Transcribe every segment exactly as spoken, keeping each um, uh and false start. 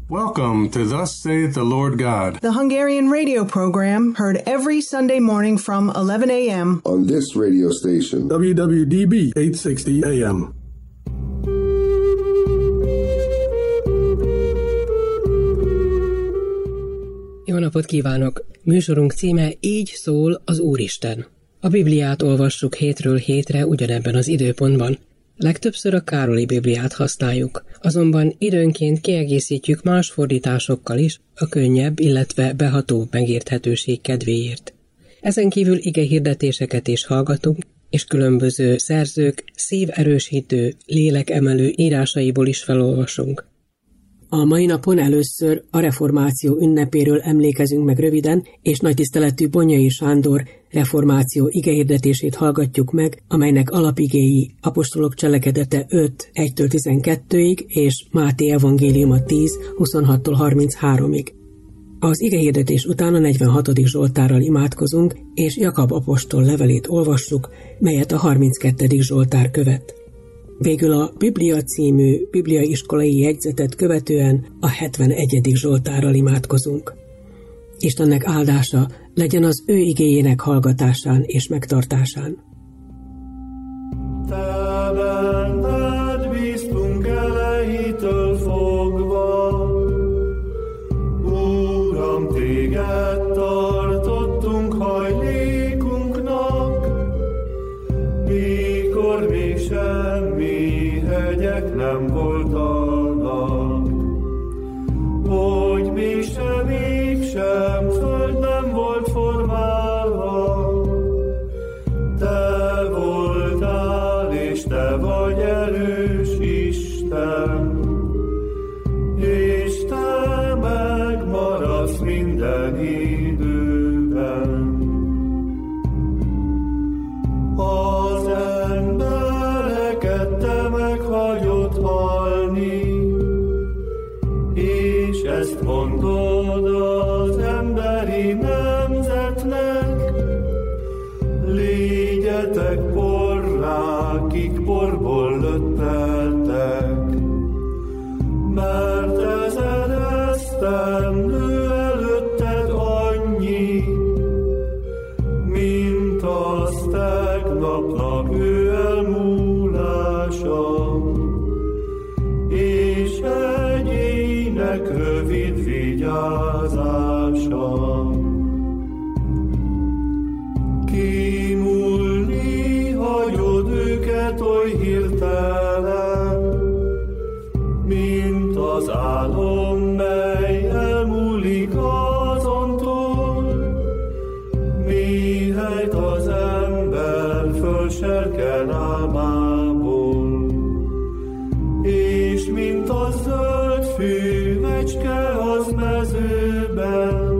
Welcome to Thus Saith the Lord God, the Hungarian radio program heard every Sunday morning from eleven a.m. on this radio station, W W D B eight sixty A M. Jó napot kívánok! Műsorunk címe Így szól az Úristen. A Bibliát olvassuk hétről hétre ugyanebben az időpontban. Legtöbbször a Károli Bibliát használjuk, azonban időnként kiegészítjük más fordításokkal is a könnyebb, illetve behatóbb megérthetőség kedvéért. Ezen kívül igehirdetéseket is hallgatunk, és különböző szerzők szíverősítő, lélekemelő írásaiból is felolvasunk. A mai napon először a reformáció ünnepéről emlékezünk meg röviden, és nagy tiszteletű Bonyai Sándor reformáció igehirdetését hallgatjuk meg, amelynek alapigéi apostolok cselekedete öt egytől tizenkettőig és Máté evangéliuma tíz huszonhattól harmincháromig. Az igehirdetés után a negyvenhatodik Zsoltárral imádkozunk, és Jakab apostol levelét olvassuk, melyet a harminckettedik Zsoltár követ. Végül a Biblia című bibliaiskolai jegyzetet követően a hetvenegyedik Zsoltárral imádkozunk. Istennek áldása legyen az ő igéjének hallgatásán és megtartásán. Te benned bíztunk elejétől fogva, Uram, téged tartottunk hajlékunknak, mikor még semmi hegyek nem voltanak, hogy még sem, még sem föld nem volt formálva. Te voltál, és te vagy erős Isten, és te megmaradsz minden időben. Az embereket te meghagyod halni, és ezt mondod az emberi nemzetnek. Légyetek porrá, kik porból lötteltek, mert ezen esztendő előtted annyi, mint az tegnapnak ő elmúlása, és egyének rövid vigyázása. Kimúlni hagyod őket oly hirtelen, mint az álom, mely elmúlik azontól, mihelyt az ember fölserken álmából, és mint a zöld fűvecske az mezőben,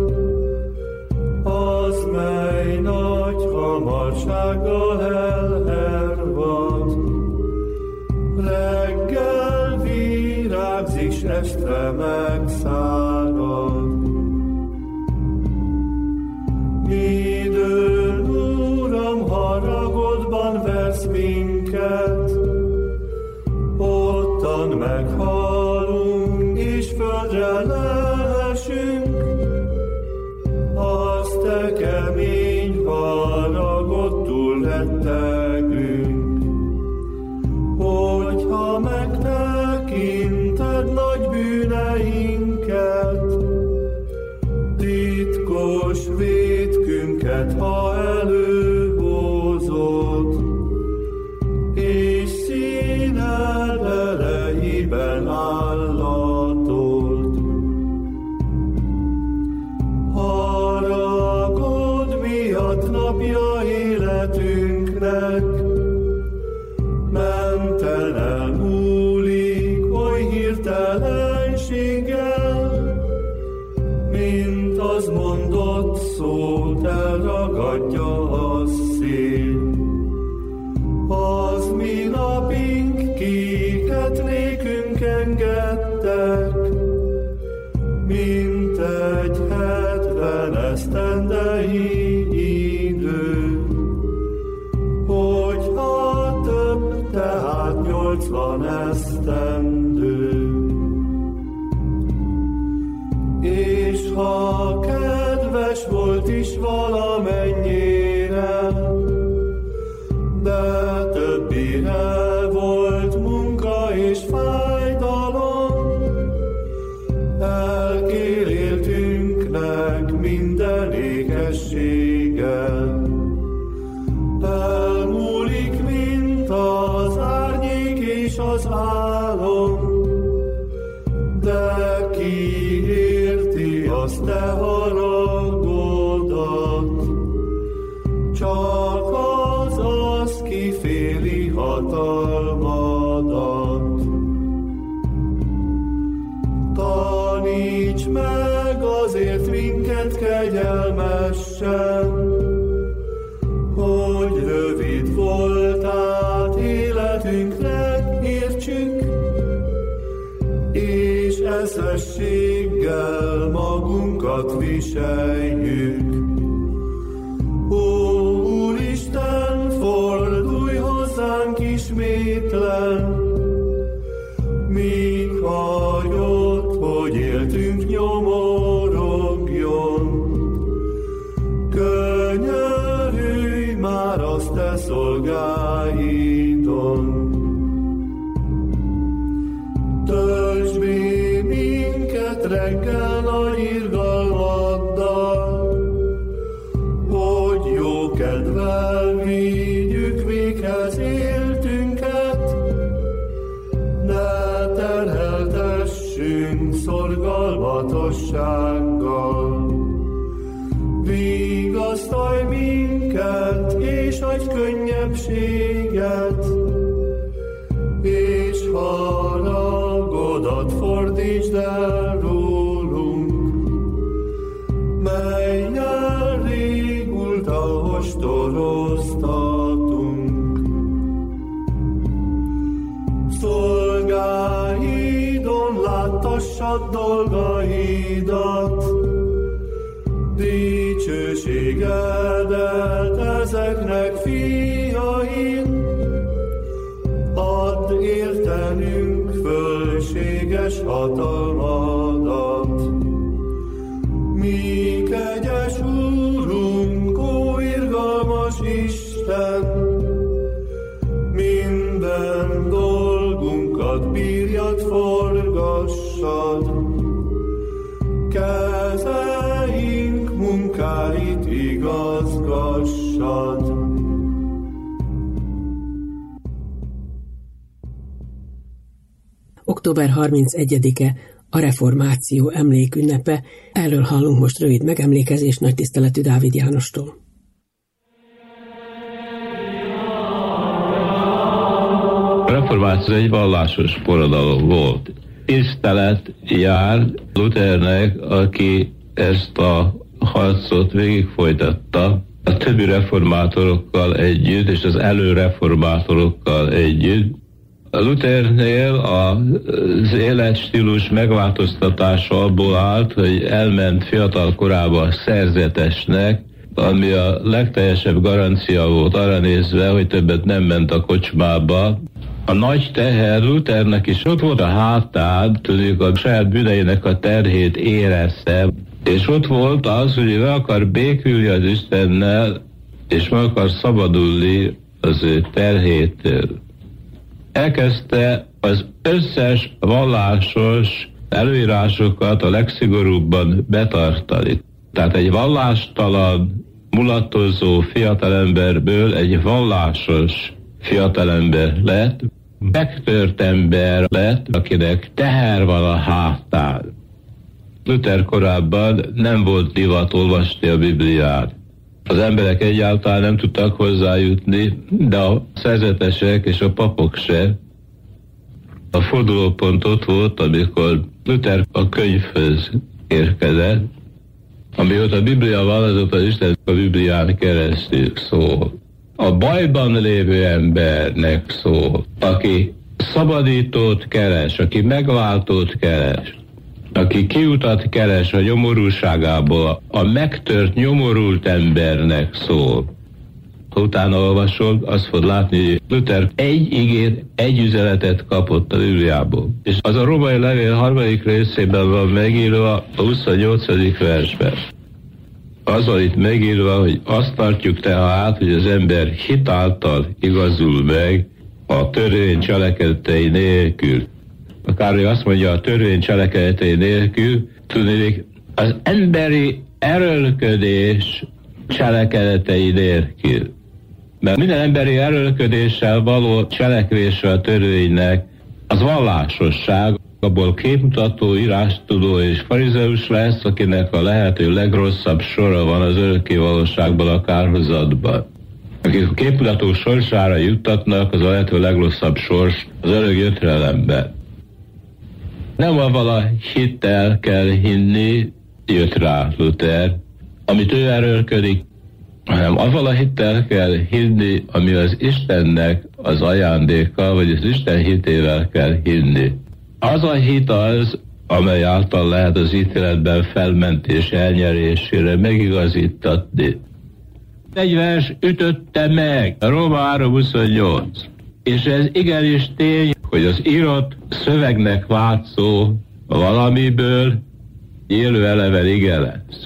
az, mely nagy hamarsággal elhervad, reggel virágzik, s este megszárad. Midőn, Uram, haragodban vesz minket, ottan meghalunk, és földre leesünk, az te kemény haragodtul rettegünk. Hogyha megtekinted nagy bűneinket, titkos vétkünket, ha előhozod, és színed elejében állatod. Haragod miatt napja életünknek, menten elmúlik oly hirtelenséggel, mint az mondott szót elragadja a szél. Az mi napink, kiket nékünk engedtek, mint egy hetven esztendei idő, hogyha több, tehát nyolcvan esztendő. És ha kedves volt is valamennyire, de többire volt munka és fájdalom, elkéléltünknek minden ékességgel. Elmúlik, mint az árnyék és az álom, de ki érti azt te haragodat? Csak az, az kiféli hatalmadat. Taníts meg azért minket kegyelmesen, hogy rövid voltát életünknek értsük, és eszességgel magunkat viseljük. Ó, Úristen, fordulj hozzánk ismétlen, míg hagyod, hogy éltünk nyomorogjon. Könyörülj már azt te szolgáidon. Töltsd mi minket reggel nagy irgalmaddal, hogy jó kedvel vigyük véghez éltünket, ne terheltessünk szorgalmatossággal. Vigasztalj minket, és adj könnyebbséget, és haragodat fordítsd el rólunk, mellyel régóta ostoroztatunk. Szolgáidon láttassad dolgaidat, dicsőségedet ezeknek fiain, add értenünk fölséges hatalmadat. Mi kegyes Úrunk, ó irgalmas Isten, minden dolgunkat bírjad, forgassad, kezeink munkáit igazgassad. október harmincegyedike a reformáció emlékünnepe. Erről hallunk most rövid megemlékezést nagy tiszteletű Dávid Jánostól. A reformáció egy vallásos forradalom volt. Tisztelet jár Luthernek, aki ezt a harcot végig folytatta a többi reformátorokkal együtt, és az előreformátorokkal együtt. A Luthernél az életstílus megváltoztatása abból állt, hogy elment fiatal korában szerzetesnek, ami a legteljesebb garancia volt arra nézve, hogy többet nem ment a kocsmába. A nagy teher Luthernek is ott volt a hátán, tudjuk, a saját bűneinek a terhét érezte, és ott volt az, hogy ő akar békülni az Istennel, és meg akar szabadulni az ő terhétől. Elkezdte az összes vallásos előírásokat a legszigorúbban betartani. Tehát egy vallástalan, mulatozó fiatalemberből egy vallásos fiatalember lett, megtört ember lett, akinek teher van a hátán. Luther korábban nem volt divat olvasni a Bibliát. Az emberek egyáltalán nem tudtak hozzájutni, de a szerzetesek és a papok se. A fordulópont ott volt, amikor Luther a könyvhöz érkezett, amióta a Biblia van, azóta az Isten a Biblián keresztül szól. A bajban lévő embernek szól, aki szabadítót keres, aki megváltót keres, aki kiutat keres a nyomorúságából, a megtört, nyomorult embernek szól. Ha utána olvasod, azt fogod látni, hogy Luther egy igét, egy üzenetet kapott a Bibliából. És az a római levél harmadik részében van megírva a huszonnyolcadik versben. Az van itt megírva, hogy azt tartjuk tehát, hogy az ember hit által igazul meg a törvény cselekedetei nélkül. A Károly azt mondja, a törvény cselekedetei nélkül, tudnék, az emberi erőlködés cselekedetei nélkül. Mert minden emberi erőlködéssel való cselekvése a törvénynek az vallásosság, abból képmutató, írástudó és farizeus lesz, akinek a lehető legrosszabb sora van az örökké valóságban, a kárhozatban. Akik a képmutató sorsára juttatnak, az a lehető legrosszabb sors az örök jöttrelemben. Nem avval a hittel kell hinni, jött rá Luther, amit ő erőlködik, hanem avval a hittel kell hinni, ami az Istennek az ajándéka, vagy az Isten hitével kell hinni. Az a hit az, amely által lehet az ítéletben felmentés elnyerésére megigazítatni. Egy vers ütötte meg, Róma három huszonnyolc. És ez igenis tény, hogy az írott szövegnek látszó valamiből élő eleven ige lesz.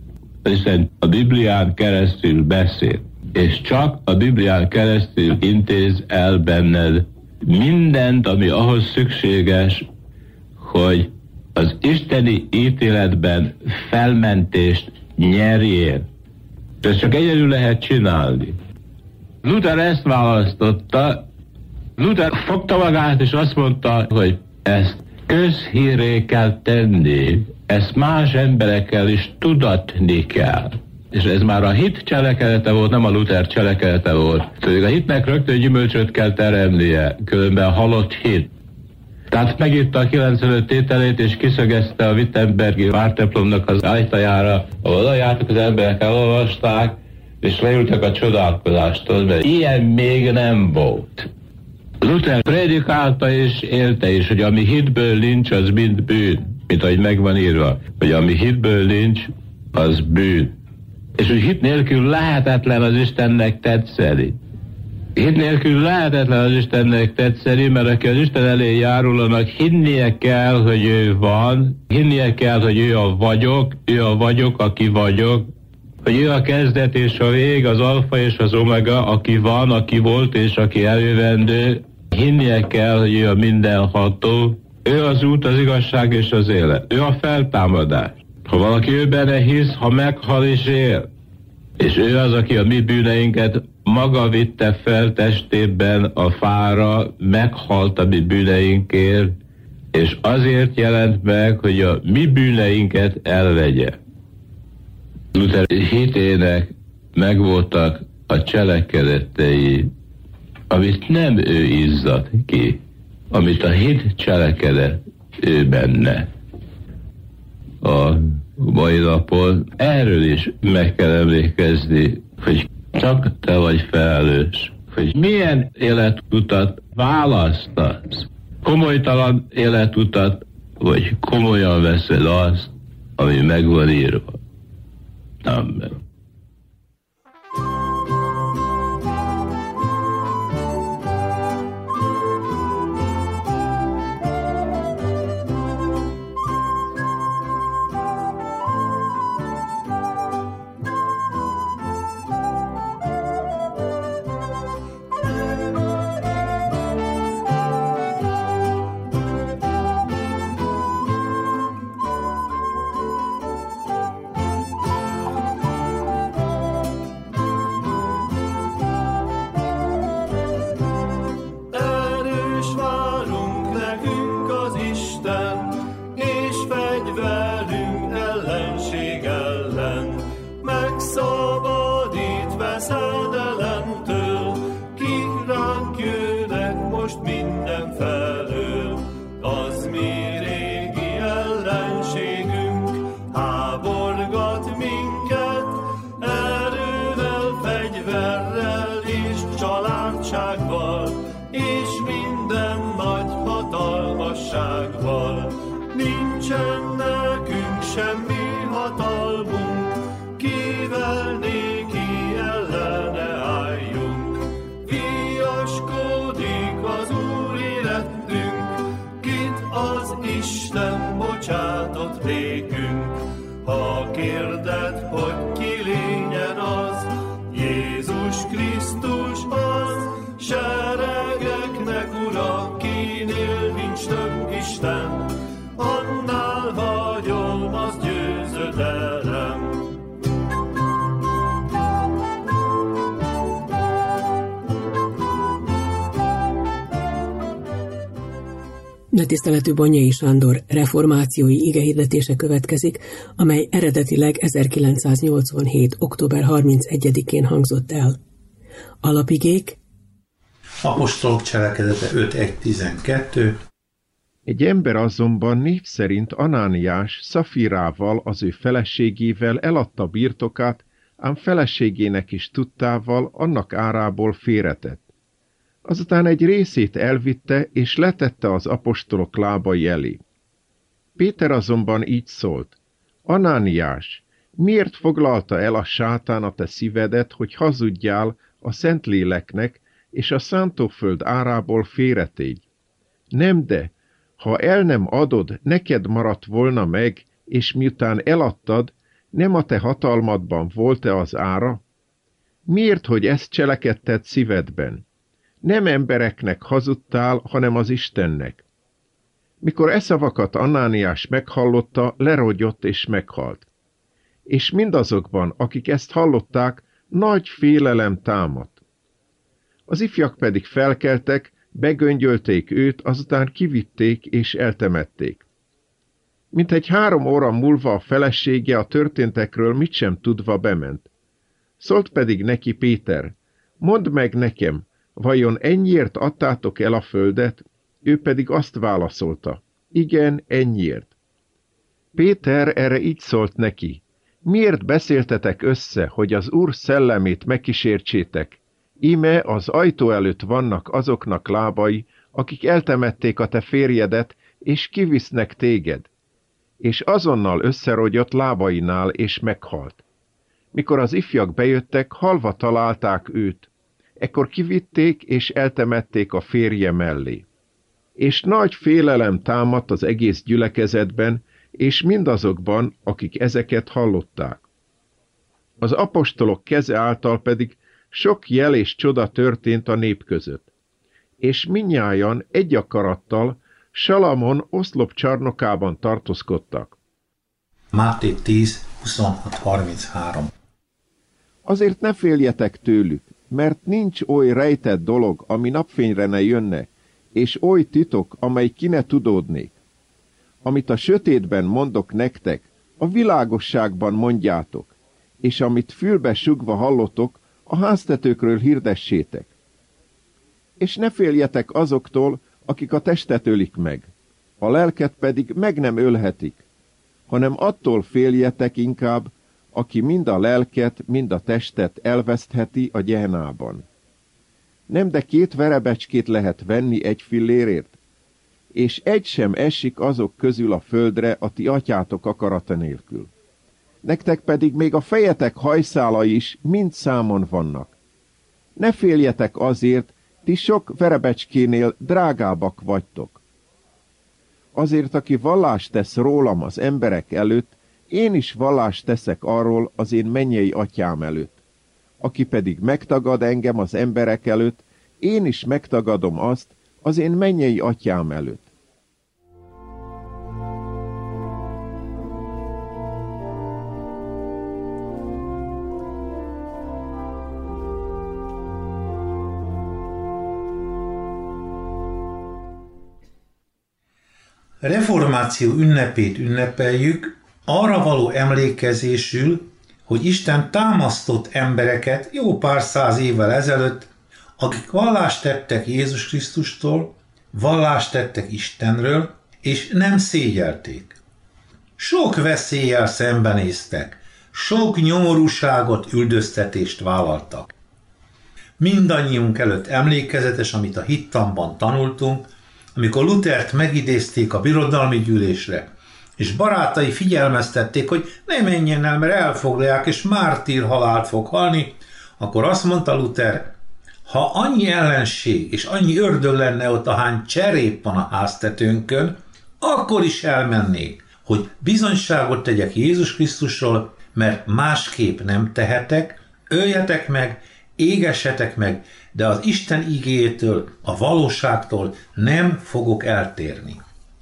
Hiszen a Biblián keresztül beszél, és csak a Biblián keresztül intéz el benned mindent, ami ahhoz szükséges, hogy az isteni ítéletben felmentést nyerjél. Ezt csak egyedül lehet csinálni. Luther ezt választotta. Luther fogta magát, és azt mondta, hogy ezt közhírré kell tenni, ezt más emberekkel is tudatni kell. És ez már a hit cselekedete volt, nem a Luther cselekedete volt. Tehát a hitnek rögtön gyümölcsöt kell teremnie, különben halott hit. Tehát megírta a kilencvenöt tételét, és kiszögezte a Wittenbergi vártemplomnak az ajtajára, ahol oda jártak, az emberek elolvasták, és leültek a csodálkozástól, mert ilyen még nem volt. Luther prédikálta és élte is, hogy ami hitből nincs, az mind bűn. Mint ahogy megvan írva, hogy ami hitből nincs, az bűn. És hogy hit nélkül lehetetlen az Istennek tetszeni. Hit nélkül lehetetlen az Istennek tetszeni, mert aki az Isten elé járul, annak hinnie kell, hogy ő van, hinnie kell, hogy ő a vagyok, ő a vagyok, aki vagyok, hogy ő a kezdet és a vég, az alfa és az omega, aki van, aki volt és aki eljövendő. Hinnie kell, hogy ő a mindenható, ő az út, az igazság és az élet. Ő a feltámadás. Ha valaki ő benne hisz, ha meghal és él, és ő az, aki a mi bűneinket maga vitte fel testében a fára, meghalt a mi bűneinkért, és azért jelent meg, hogy a mi bűneinket elvegye. Luther hitének megvoltak a cselekedetei, amit nem ő izzadt ki, amit a hit cselekedett ő benne. A mai napon erről is meg kell emlékezni, hogy csak te vagy felelős, hogy milyen életutat választasz. Komolytalan életutat, vagy komolyan veszed azt, ami meg van írva. Amen. Semmi hatalmunk, kivel néki ellene állj. Isten bocsátott nékünk. Ha kérded, hogy ki lényen az, Jézus Krisztus az, seregeknek ura, kinél nincs több Isten, annál vagyom az győzedelem. Nagytiszteletű Bonyai Sándor reformációi igehirdetése következik, amely eredetileg ezerkilencszáznyolcvanhét. október harmincegyedikén hangzott el. Alapigék: Apostolok cselekedete öt egy tizenkettő. Egy ember azonban név szerint Anániás Szafirával, az ő feleségével eladta birtokát, ám feleségének is tudtával annak árából félretett. Azután egy részét elvitte, és letette az apostolok lábai elé. Péter azonban így szólt: Anániás, miért foglalta el a sátán a te szívedet, hogy hazudjál a Szentléleknek, és a szántóföld árából félretégy? Nem, de, ha el nem adod, neked maradt volna meg, és miután eladtad, nem a te hatalmadban volt-e az ára? Miért, hogy ezt cselekedted szívedben? Nem embereknek hazudtál, hanem az Istennek. Mikor e szavakat Anániás meghallotta, lerogyott és meghalt. És mindazokban, akik ezt hallották, nagy félelem támadt. Az ifjak pedig felkeltek, begöngyölték őt, azután kivitték és eltemették. Mintegy három óra múlva a felesége a történtekről mit sem tudva bement. Szólt pedig neki Péter: mondd meg nekem, vajon ennyiért adtátok el a földet? Ő pedig azt válaszolta: igen, ennyiért. Péter erre így szólt neki: miért beszéltetek össze, hogy az Úr szellemét megkísértsétek? Íme az ajtó előtt vannak azoknak lábai, akik eltemették a te férjedet, és kivisznek téged. És azonnal összerogyott lábainál, és meghalt. Mikor az ifjak bejöttek, halva találták őt. Ekkor kivitték, és eltemették a férje mellé. És nagy félelem támadt az egész gyülekezetben, és mindazokban, akik ezeket hallották. Az apostolok keze által pedig sok jel és csoda történt a nép között. És mindnyájan egy akarattal Salamon oszlop csarnokában tartózkodtak. Máté tíz huszonhat harminchárom. Azért ne féljetek tőlük, mert nincs oly rejtett dolog, ami napfényre ne jönne, és oly titok, amely ki ne tudódnék. Amit a sötétben mondok nektek, a világosságban mondjátok, és amit fülbe sugva hallotok, a háztetőkről hirdessétek. És ne féljetek azoktól, akik a testet ölik meg, a lelket pedig meg nem ölhetik, hanem attól féljetek inkább, aki mind a lelket, mind a testet elvesztheti a gyehennában. Nem, de két verebecskét lehet venni egy fillérért, és egy sem esik azok közül a földre a ti atyátok akarata nélkül. Nektek pedig még a fejetek hajszálai is mind számon vannak. Ne féljetek azért, ti sok verebecskénél drágábbak vagytok. Azért, aki vallást tesz rólam az emberek előtt, én is vallást teszek arról az én mennyei atyám előtt. Aki pedig megtagad engem az emberek előtt, én is megtagadom azt az én mennyei atyám előtt. Reformáció ünnepét ünnepeljük, arra való emlékezésül, hogy Isten támasztott embereket jó pár száz évvel ezelőtt, akik vallást tettek Jézus Krisztustól, vallást tettek Istenről, és nem szégyelték. Sok veszéllyel szembenéztek, sok nyomorúságot, üldöztetést vállaltak. Mindannyiunk előtt emlékezetes, amit a hittanban tanultunk, amikor Luthert megidézték a birodalmi gyűlésre, és barátai figyelmeztették, hogy ne menjen el, mert elfoglalják, és mártír halált fog halni, akkor azt mondta Luther: ha annyi ellenség és annyi ördög lenne ott, ahány cserép van a háztetőnkön, akkor is elmennék, hogy bizonyságot tegyek Jézus Krisztusról, mert másképp nem tehetek, öljetek meg, égessetek meg, de az Isten igéjétől, a valóságtól nem fogok eltérni.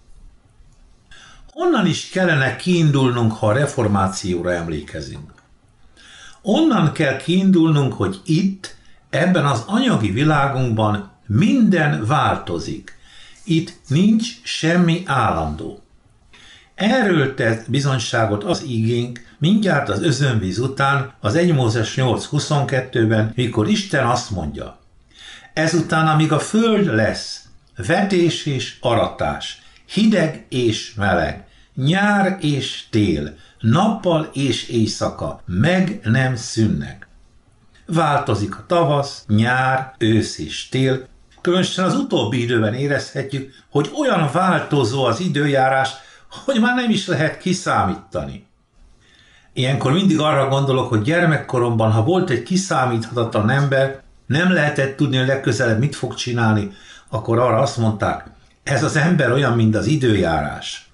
Onnan is kellene kiindulnunk, ha a reformációra emlékezünk. Onnan kell kiindulnunk, hogy itt, ebben az anyagi világunkban minden változik. Itt nincs semmi állandó. Erről tett bizonyságot az igénk mindjárt az özönvíz után, az egy Mózes nyolc huszonkettőben, mikor Isten azt mondja: ezután, amíg a föld lesz, vetés és aratás, hideg és meleg, nyár és tél, nappal és éjszaka, meg nem szűnnek. Változik a tavasz, nyár, ősz és tél. Különösen az utóbbi időben érezhetjük, hogy olyan változó az időjárás, hogy már nem is lehet kiszámítani. Ilyenkor mindig arra gondolok, hogy gyermekkoromban, ha volt egy kiszámíthatatlan ember, nem lehetett tudni, hogy legközelebb mit fog csinálni, akkor arra azt mondták, ez az ember olyan, mint az időjárás.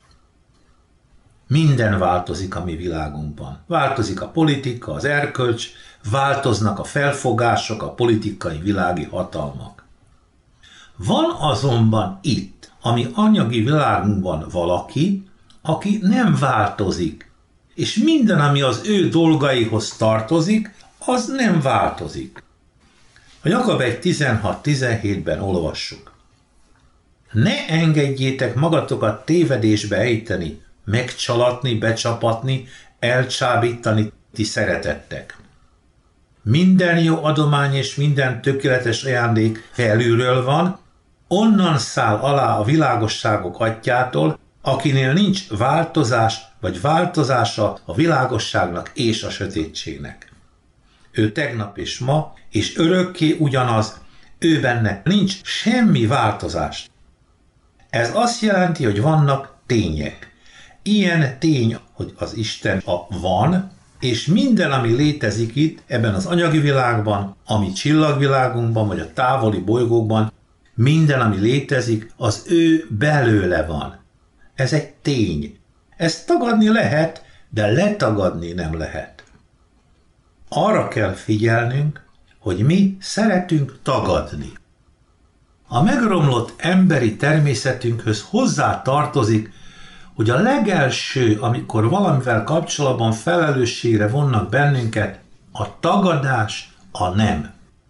Minden változik a mi világunkban. Változik a politika, az erkölcs, változnak a felfogások, a politikai világi hatalmak. Van azonban itt, ami anyagi világunkban valaki, aki nem változik, és minden, ami az ő dolgaihoz tartozik, az nem változik. A Jakab egy tizenhat tizenhétben olvassuk. Ne engedjétek magatokat tévedésbe ejteni, megcsalatni, becsapatni, elcsábítani ti szeretettek. Minden jó adomány és minden tökéletes ajándék felülről van, onnan száll alá a világosságok atyától, akinél nincs változás vagy változása a világosságnak és a sötétségnek. Ő tegnap és ma, és örökké ugyanaz, ő benne nincs semmi változás. Ez azt jelenti, hogy vannak tények. Ilyen tény, hogy az Isten a van, és minden, ami létezik itt, ebben az anyagi világban, ami csillagvilágunkban, vagy a távoli bolygókban, minden, ami létezik, az ő belőle van. Ez egy tény. Ezt tagadni lehet, de letagadni nem lehet. Arra kell figyelnünk, hogy mi szeretünk tagadni. A megromlott emberi természetünkhöz hozzá tartozik, hogy a legelső, amikor valamivel kapcsolatban felelősségre vonnak bennünket, a tagadás, a nem.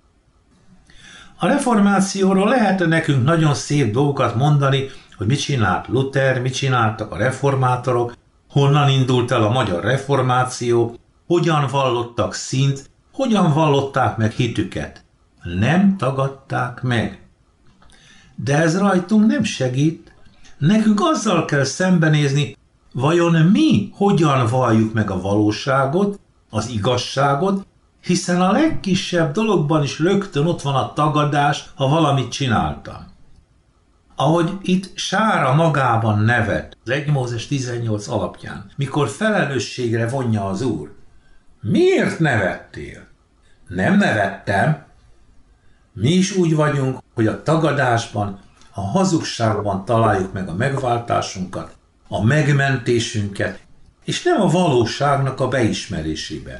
A reformációról lehet nekünk nagyon szép dolgokat mondani, hogy mit csinált Luther, mit csináltak a reformátorok, honnan indult el a magyar reformáció, hogyan vallottak szint, hogyan vallották meg hitüket. Nem tagadták meg. De ez rajtunk nem segít. Nekünk azzal kell szembenézni, vajon mi hogyan valljuk meg a valóságot, az igazságot, hiszen a legkisebb dologban is rögtön ott van a tagadás, ha valamit csináltam. Ahogy itt Sára magában nevet, az egy Mózes tizennyolc alapján, mikor felelősségre vonja az Úr. Miért nevettél? Nem nevettem. Mi is úgy vagyunk, hogy a tagadásban, a hazugságban találjuk meg a megváltásunkat, a megmentésünket, és nem a valóságnak a beismerésében.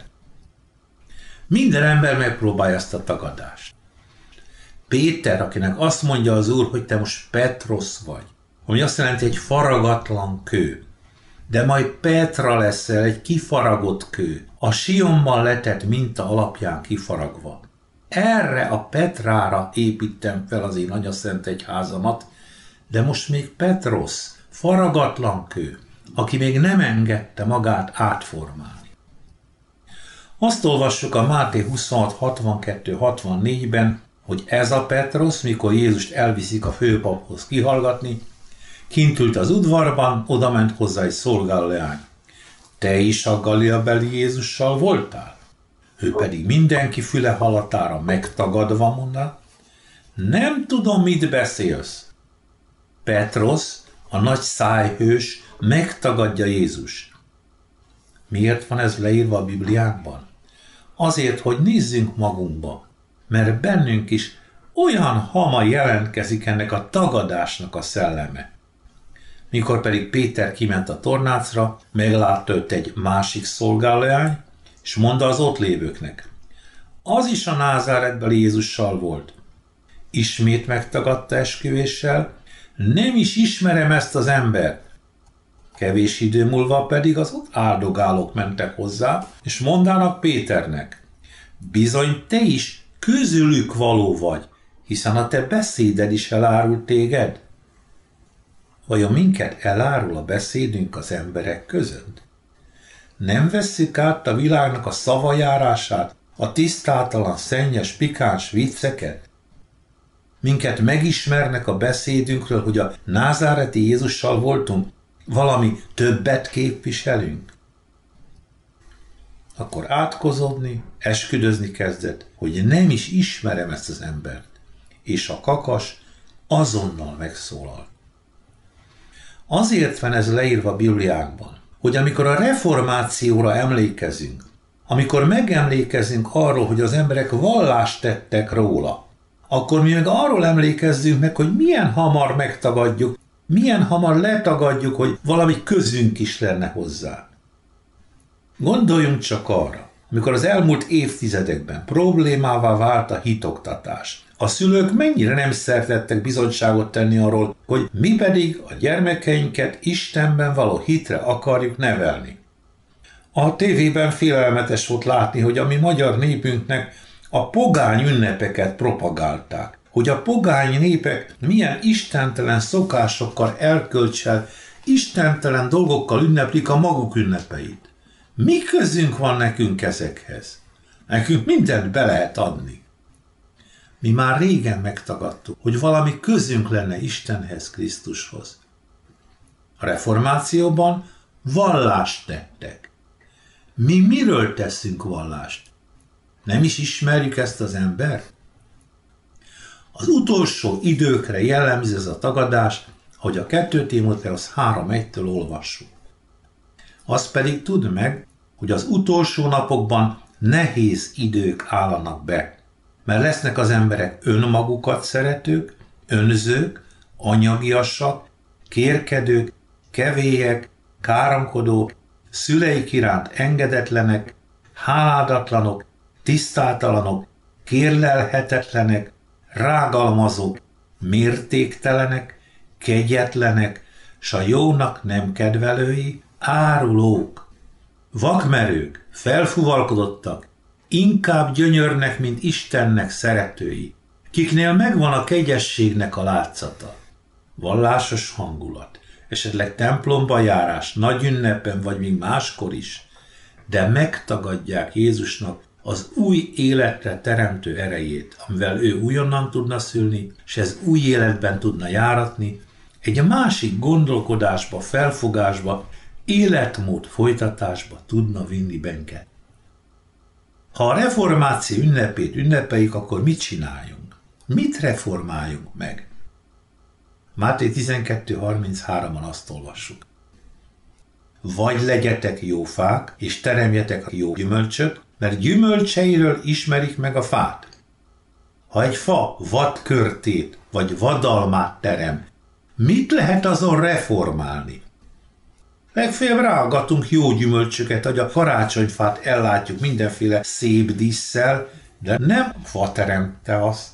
Minden ember megpróbálja ezt a tagadást. Péter, akinek azt mondja az Úr, hogy te most Petrosz vagy, ami azt jelenti egy faragatlan kő, de majd Petra leszel, egy kifaragott kő, a Sionban letett minta alapján kifaragva. Erre a Petrára építem fel az én anyaszent egyházamat, de most még Petrosz, faragatlan kő, aki még nem engedte magát átformálni. Azt olvassuk a Máté huszonhat hatvankettő hatvannégyben, hogy ez a Petrosz, mikor Jézust elviszik a főpaphoz kihallgatni, kint ült az udvarban, oda ment hozzá egy szolgálóleány. Te is a Galileabeli Jézussal voltál? Ő pedig mindenki füle hallatára megtagadva mondta, nem tudom, mit beszélsz. Petrosz, a nagy szájhős, megtagadja Jézust. Miért van ez leírva a Bibliánkban? Azért, hogy nézzünk magunkba, mert bennünk is olyan hamar jelentkezik ennek a tagadásnak a szelleme. Mikor pedig Péter kiment a tornácra, meglátta őt egy másik szolgálólány, és mondta az ott lévőknek: az is a názáretbeli Jézussal volt. Ismét megtagadta esküvéssel: nem is ismerem ezt az embert. Kevés idő múlva pedig az ott áldogálók mentek hozzá, és mondának Péternek: bizony te is közülük való vagy, hiszen a te beszéded is elárul téged. Vajon minket elárul a beszédünk az emberek között? Nem vesszük át a világnak a szavajárását, a tisztátalan, szennyes, pikáns vicceket? Minket megismernek a beszédünkről, hogy a názáreti Jézussal voltunk, valami többet képviselünk? Akkor átkozódni, esküdözni kezdett, hogy nem is ismerem ezt az embert, és a kakas azonnal megszólal. Azért van ez leírva a Bibliánkban, hogy amikor a reformációra emlékezünk, amikor megemlékezünk arról, hogy az emberek vallást tettek róla, akkor mi meg arról emlékezzünk meg, hogy milyen hamar megtagadjuk, milyen hamar letagadjuk, hogy valami közünk is lenne hozzá. Gondoljunk csak arra, amikor az elmúlt évtizedekben problémává vált a hitoktatás. A szülők mennyire nem szerettek bizonyságot tenni arról, hogy mi pedig a gyermekeinket Istenben való hitre akarjuk nevelni. A tévében félelmetes volt látni, hogy a mi magyar népünknek a pogány ünnepeket propagálták, hogy a pogány népek milyen istentelen szokásokkal, erkölccsel, istentelen dolgokkal ünneplik a maguk ünnepeit. Mi közünk van nekünk ezekhez? Nekünk mindent be lehet adni. Mi már régen megtagadtuk, hogy valami közünk lenne Istenhez, Krisztushoz. A reformációban vallást tettek. Mi miről teszünk vallást? Nem is ismerjük ezt az embert? Az utolsó időkre jellemzi ez a tagadás, hogy a kettő Timóteus három egytől olvassuk. Az pedig tudd meg, hogy az utolsó napokban nehéz idők állanak be, mert lesznek az emberek önmagukat szeretők, önzők, anyagiasak, kérkedők, kevélyek, káromkodók, szüleik iránt engedetlenek, háládatlanok, tisztátalanok, kérlelhetetlenek, rágalmazók, mértéktelenek, kegyetlenek, s a jónak nem kedvelői, árulók, vakmerők, felfuvalkodottak, inkább gyönyörnek, mint Istennek szeretői, kiknél megvan a kegyességnek a látszata, vallásos hangulat, esetleg templomba járás, nagy ünnepen vagy még máskor is, de megtagadják Jézusnak az új életre teremtő erejét, amivel ő újonnan tudna szülni, és ez új életben tudna járatni, egy másik gondolkodásba, felfogásba, életmód folytatásba tudna vinni bennünket. Ha a reformáció ünnepét ünnepeljük, akkor mit csináljunk? Mit reformáljunk meg? Máté tizenkettő harminchárom-ban azt olvassuk. Vagy legyetek jó fák, és teremjetek jó gyümölcsöt, mert gyümölcseiről ismerik meg a fát. Ha egy fa vadkörtét vagy vadalmát terem, mit lehet azon reformálni? Legfeljebb ráagatunk jó gyümölcsöket, hogy a karácsonyfát ellátjuk mindenféle szép dísszel, de nem fa teremte azt.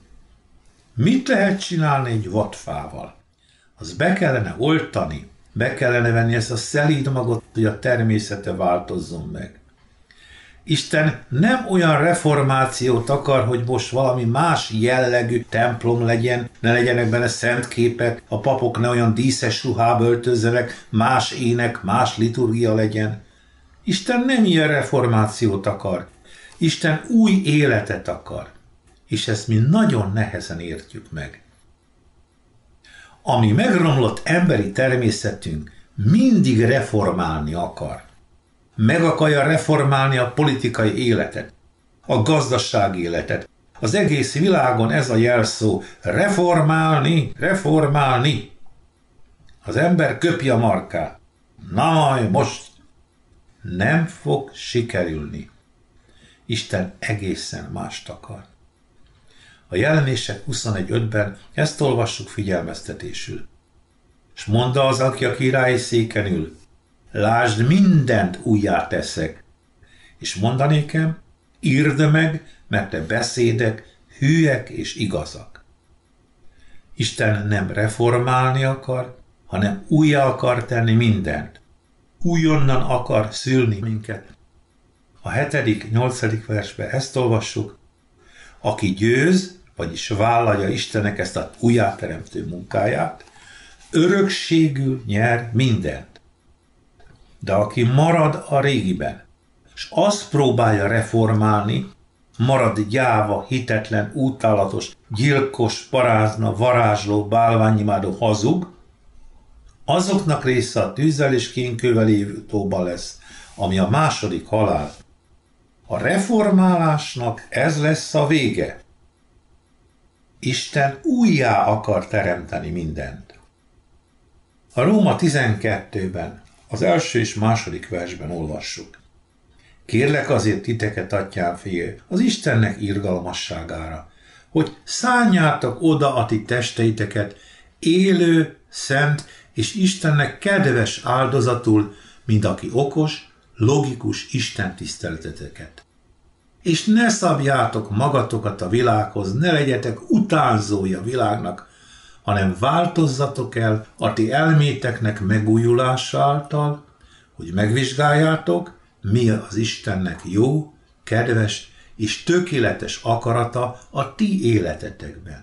Mit lehet csinálni egy vadfával? Az be kellene oltani, be kellene venni ezt a szelíd magot, hogy a természete változzon meg. Isten nem olyan reformációt akar, hogy most valami más jellegű templom legyen, ne legyenek benne szent képek, a papok ne olyan díszes ruhába öltözzenek, más ének, más liturgia legyen. Isten nem ilyen reformációt akar. Isten új életet akar. És ezt mi nagyon nehezen értjük meg. Ami megromlott emberi természetünk mindig reformálni akar. Meg akarja reformálni a politikai életet, a gazdasági életet. Az egész világon ez a jelszó: reformálni, reformálni. Az ember köpi a markát. Na majd most nem fog sikerülni. Isten egészen mást akar. A Jelenések huszonegy ötben ezt olvassuk figyelmeztetésül. és mondta az, aki a királyi széken ül, lásd, mindent újjá teszek, és mondanékem, írd meg, mert te beszédek hűek és igazak. Isten nem reformálni akar, hanem újjá akar tenni mindent. Újonnan akar szülni minket. A hetedik, nyolcadik versben ezt olvassuk, aki győz, vagyis vállalja Istennek ezt a újjáteremtő munkáját, örökségül nyer mindent. De aki marad a régiben, és azt próbálja reformálni, marad gyáva, hitetlen, útálatos, gyilkos, parázna, varázsló, bálványimádó, hazug, azoknak része a tűzzel és kénkővel évő tóba lesz, ami a második halál. A reformálásnak ez lesz a vége. Isten újjá akar teremteni mindent. A Róma tizenkettőben, az első és második versben olvassuk. Kérlek azért titeket, atyám fiú, az Istennek irgalmasságára, hogy szálljátok oda a ti testeiteket élő, szent és Istennek kedves áldozatul, mint aki okos, logikus Isten tiszteleteteket. És ne szabjátok magatokat a világhoz, ne legyetek utánzói a világnak, hanem változzatok el a ti elméteknek megújulása által, hogy megvizsgáljátok, mi az Istennek jó, kedves és tökéletes akarata a ti életetekben.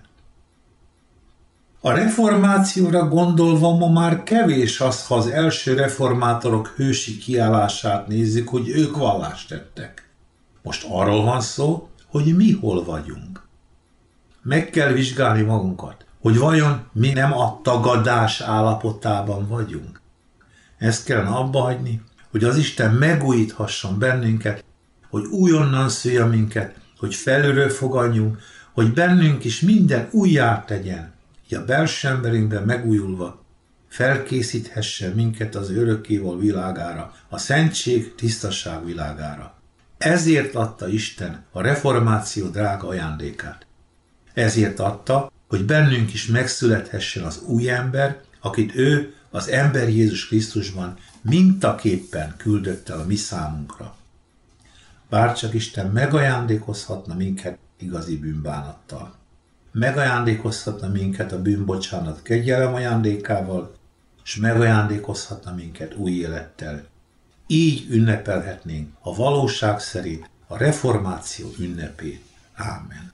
A reformációra gondolva ma már kevés az, ha az első reformátorok hősi kiállását nézzük, hogy ők vallást tettek. Most arról van szó, hogy mi hol vagyunk. Meg kell vizsgálni magunkat, hogy vajon mi nem a tagadás állapotában vagyunk. Ezt kellene abba hagyni, hogy az Isten megújíthasson bennünket, hogy újonnan szülje minket, hogy felülről fogadjunk, hogy bennünk is minden újjá tegyen, hogy a belső emberünkben megújulva felkészíthesse minket az örökkévaló világára, a szentség, tisztaság világára. Ezért adta Isten a reformáció drága ajándékát. Ezért adta, hogy bennünk is megszülethessen az új ember, akit ő, az ember Jézus Krisztusban mintaképpen küldött el a mi számunkra. Bárcsak Isten megajándékozhatna minket igazi bűnbánattal. Megajándékozhatna minket a bűnbocsánat kegyelem ajándékával, és megajándékozhatna minket új élettel. Így ünnepelhetnénk a valóság szerint a reformáció ünnepét. Ámen.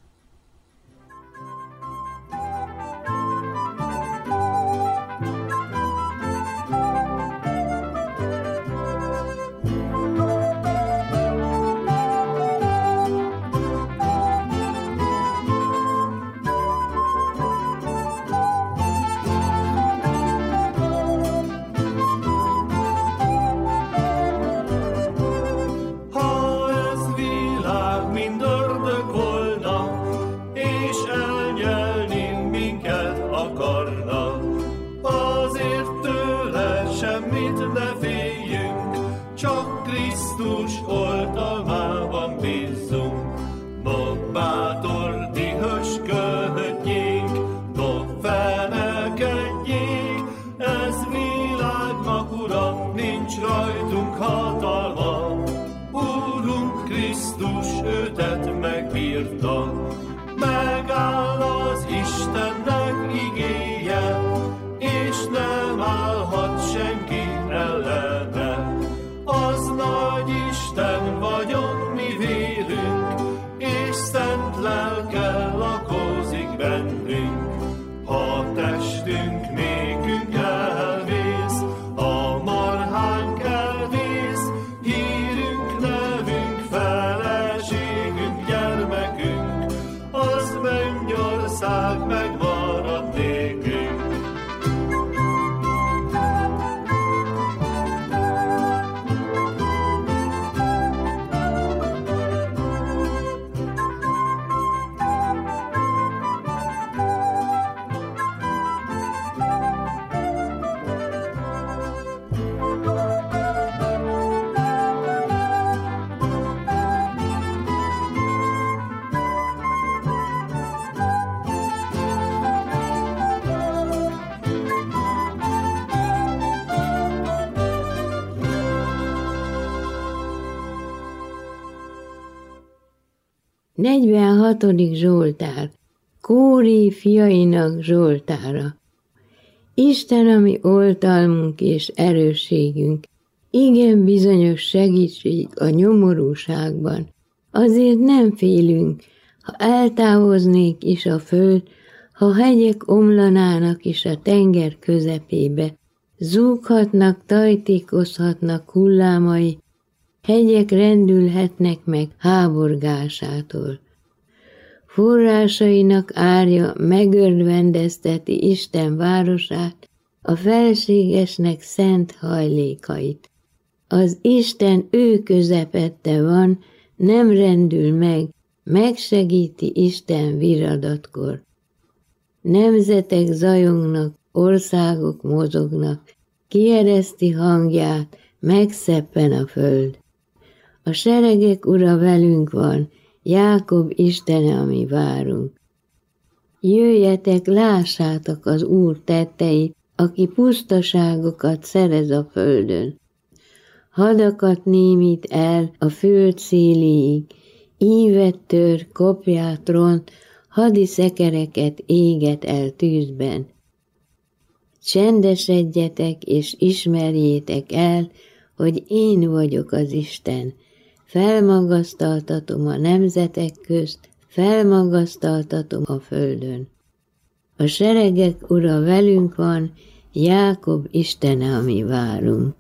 negyvenhatodik Zsoltár, Kóri fiainak Zsoltára. Isten, ami oltalmunk és erősségünk, igen bizonyos segítség a nyomorúságban. Azért nem félünk, ha eltávoznék is a föld, ha hegyek omlanának is a tenger közepébe, zúghatnak, tajtékozhatnak hullámai, hegyek rendülhetnek meg háborgásától. Forrásainak árja megörvendezteti Isten városát, a felségesnek szent hajlékait. Az Isten ő közepette van, nem rendül meg, megsegíti Isten viradatkor. Nemzetek zajongnak, országok mozognak, kiereszti hangját, megszeppen a föld. A seregek ura velünk van, Jákob Istene, ami várunk. Jöjjetek, lássátok az Úr tetteit, aki pusztaságokat szerez a földön. Hadakat némít el a föld széléig, ívet tör, kopját ront, hadi szekereket éget el tűzben. Csendesedjetek és ismerjétek el, hogy én vagyok az Isten. Felmagasztaltatom a nemzetek közt, felmagasztaltatom a földön. A seregek ura velünk van, Jákob Istene, ami várunk.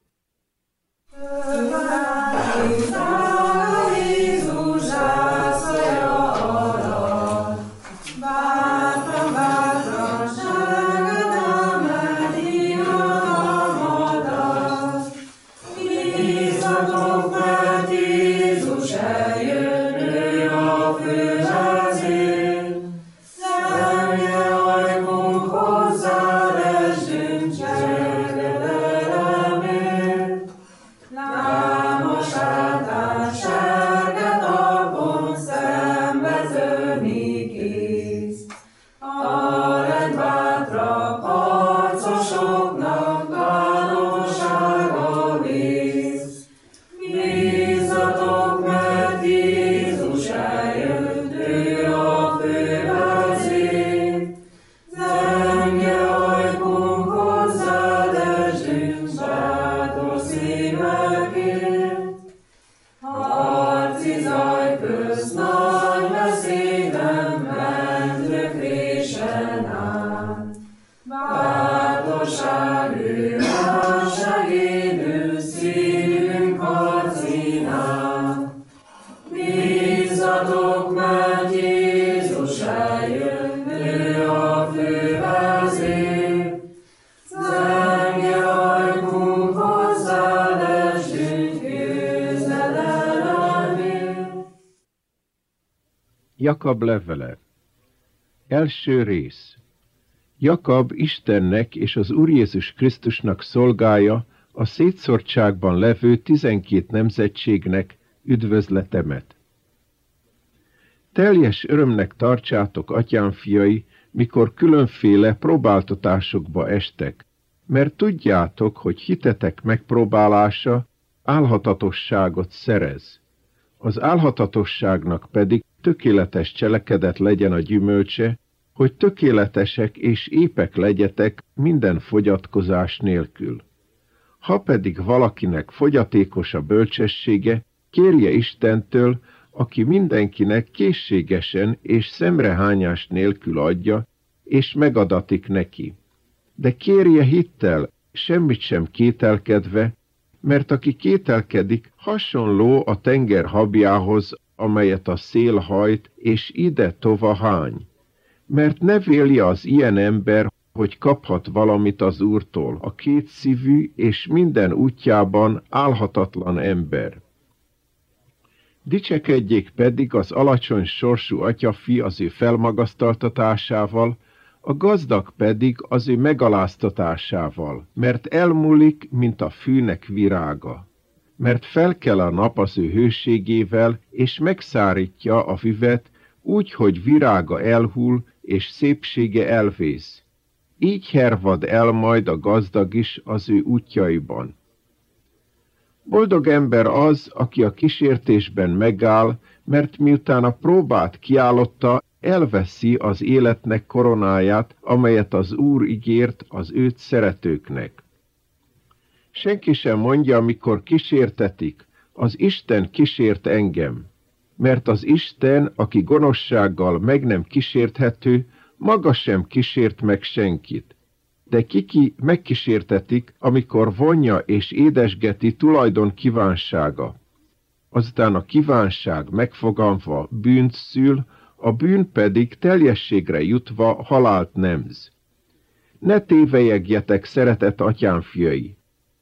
Jakab levele. Első rész. Jakab Istennek és az Úr Jézus Krisztusnak szolgálja a szétszórtságban levő tizenkét nemzetségnek üdvözletemet. Teljes örömnek tartsátok, atyám fiai, mikor különféle próbáltatásokba estek, mert tudjátok, hogy hitetek megpróbálása álhatatosságot szerez. Az álhatatosságnak pedig tökéletes cselekedet legyen a gyümölcse, hogy tökéletesek és épek legyetek minden fogyatkozás nélkül. Ha pedig valakinek fogyatékos a bölcsessége, kérje Istentől, aki mindenkinek készségesen és szemrehányás nélkül adja, és megadatik neki. De kérje hittel, semmit sem kételkedve, mert aki kételkedik, hasonló a tenger habjához, amelyet a szél hajt, és ide tova hány. Mert ne vélje az ilyen ember, hogy kaphat valamit az Úrtól, a kétszívű és minden útjában álhatatlan ember. Dicsekedjék pedig az alacsony sorsú atyafi az ő felmagasztaltatásával, a gazdag pedig az ő megaláztatásával, mert elmúlik, mint a fűnek virága. Mert felkel a nap az ő hőségével, és megszárítja a füvet, úgy, hogy virága elhull, és szépsége elvész. Így hervad el majd a gazdag is az ő útjaiban. Boldog ember az, aki a kísértésben megáll, mert miután a próbát kiállotta, elveszi az életnek koronáját, amelyet az Úr ígért az őt szeretőknek. Senki sem mondja, amikor kísértetik, az Isten kísért engem, mert az Isten, aki gonoszsággal meg nem kísérthető, maga sem kísért meg senkit. De kiki megkísértetik, amikor vonja és édesgeti tulajdon kívánsága. Azután a kívánság megfogalmazva bűnt szül, a bűn pedig teljességre jutva halált nemz. Ne tévelyegjetek, szeretett atyám fiai!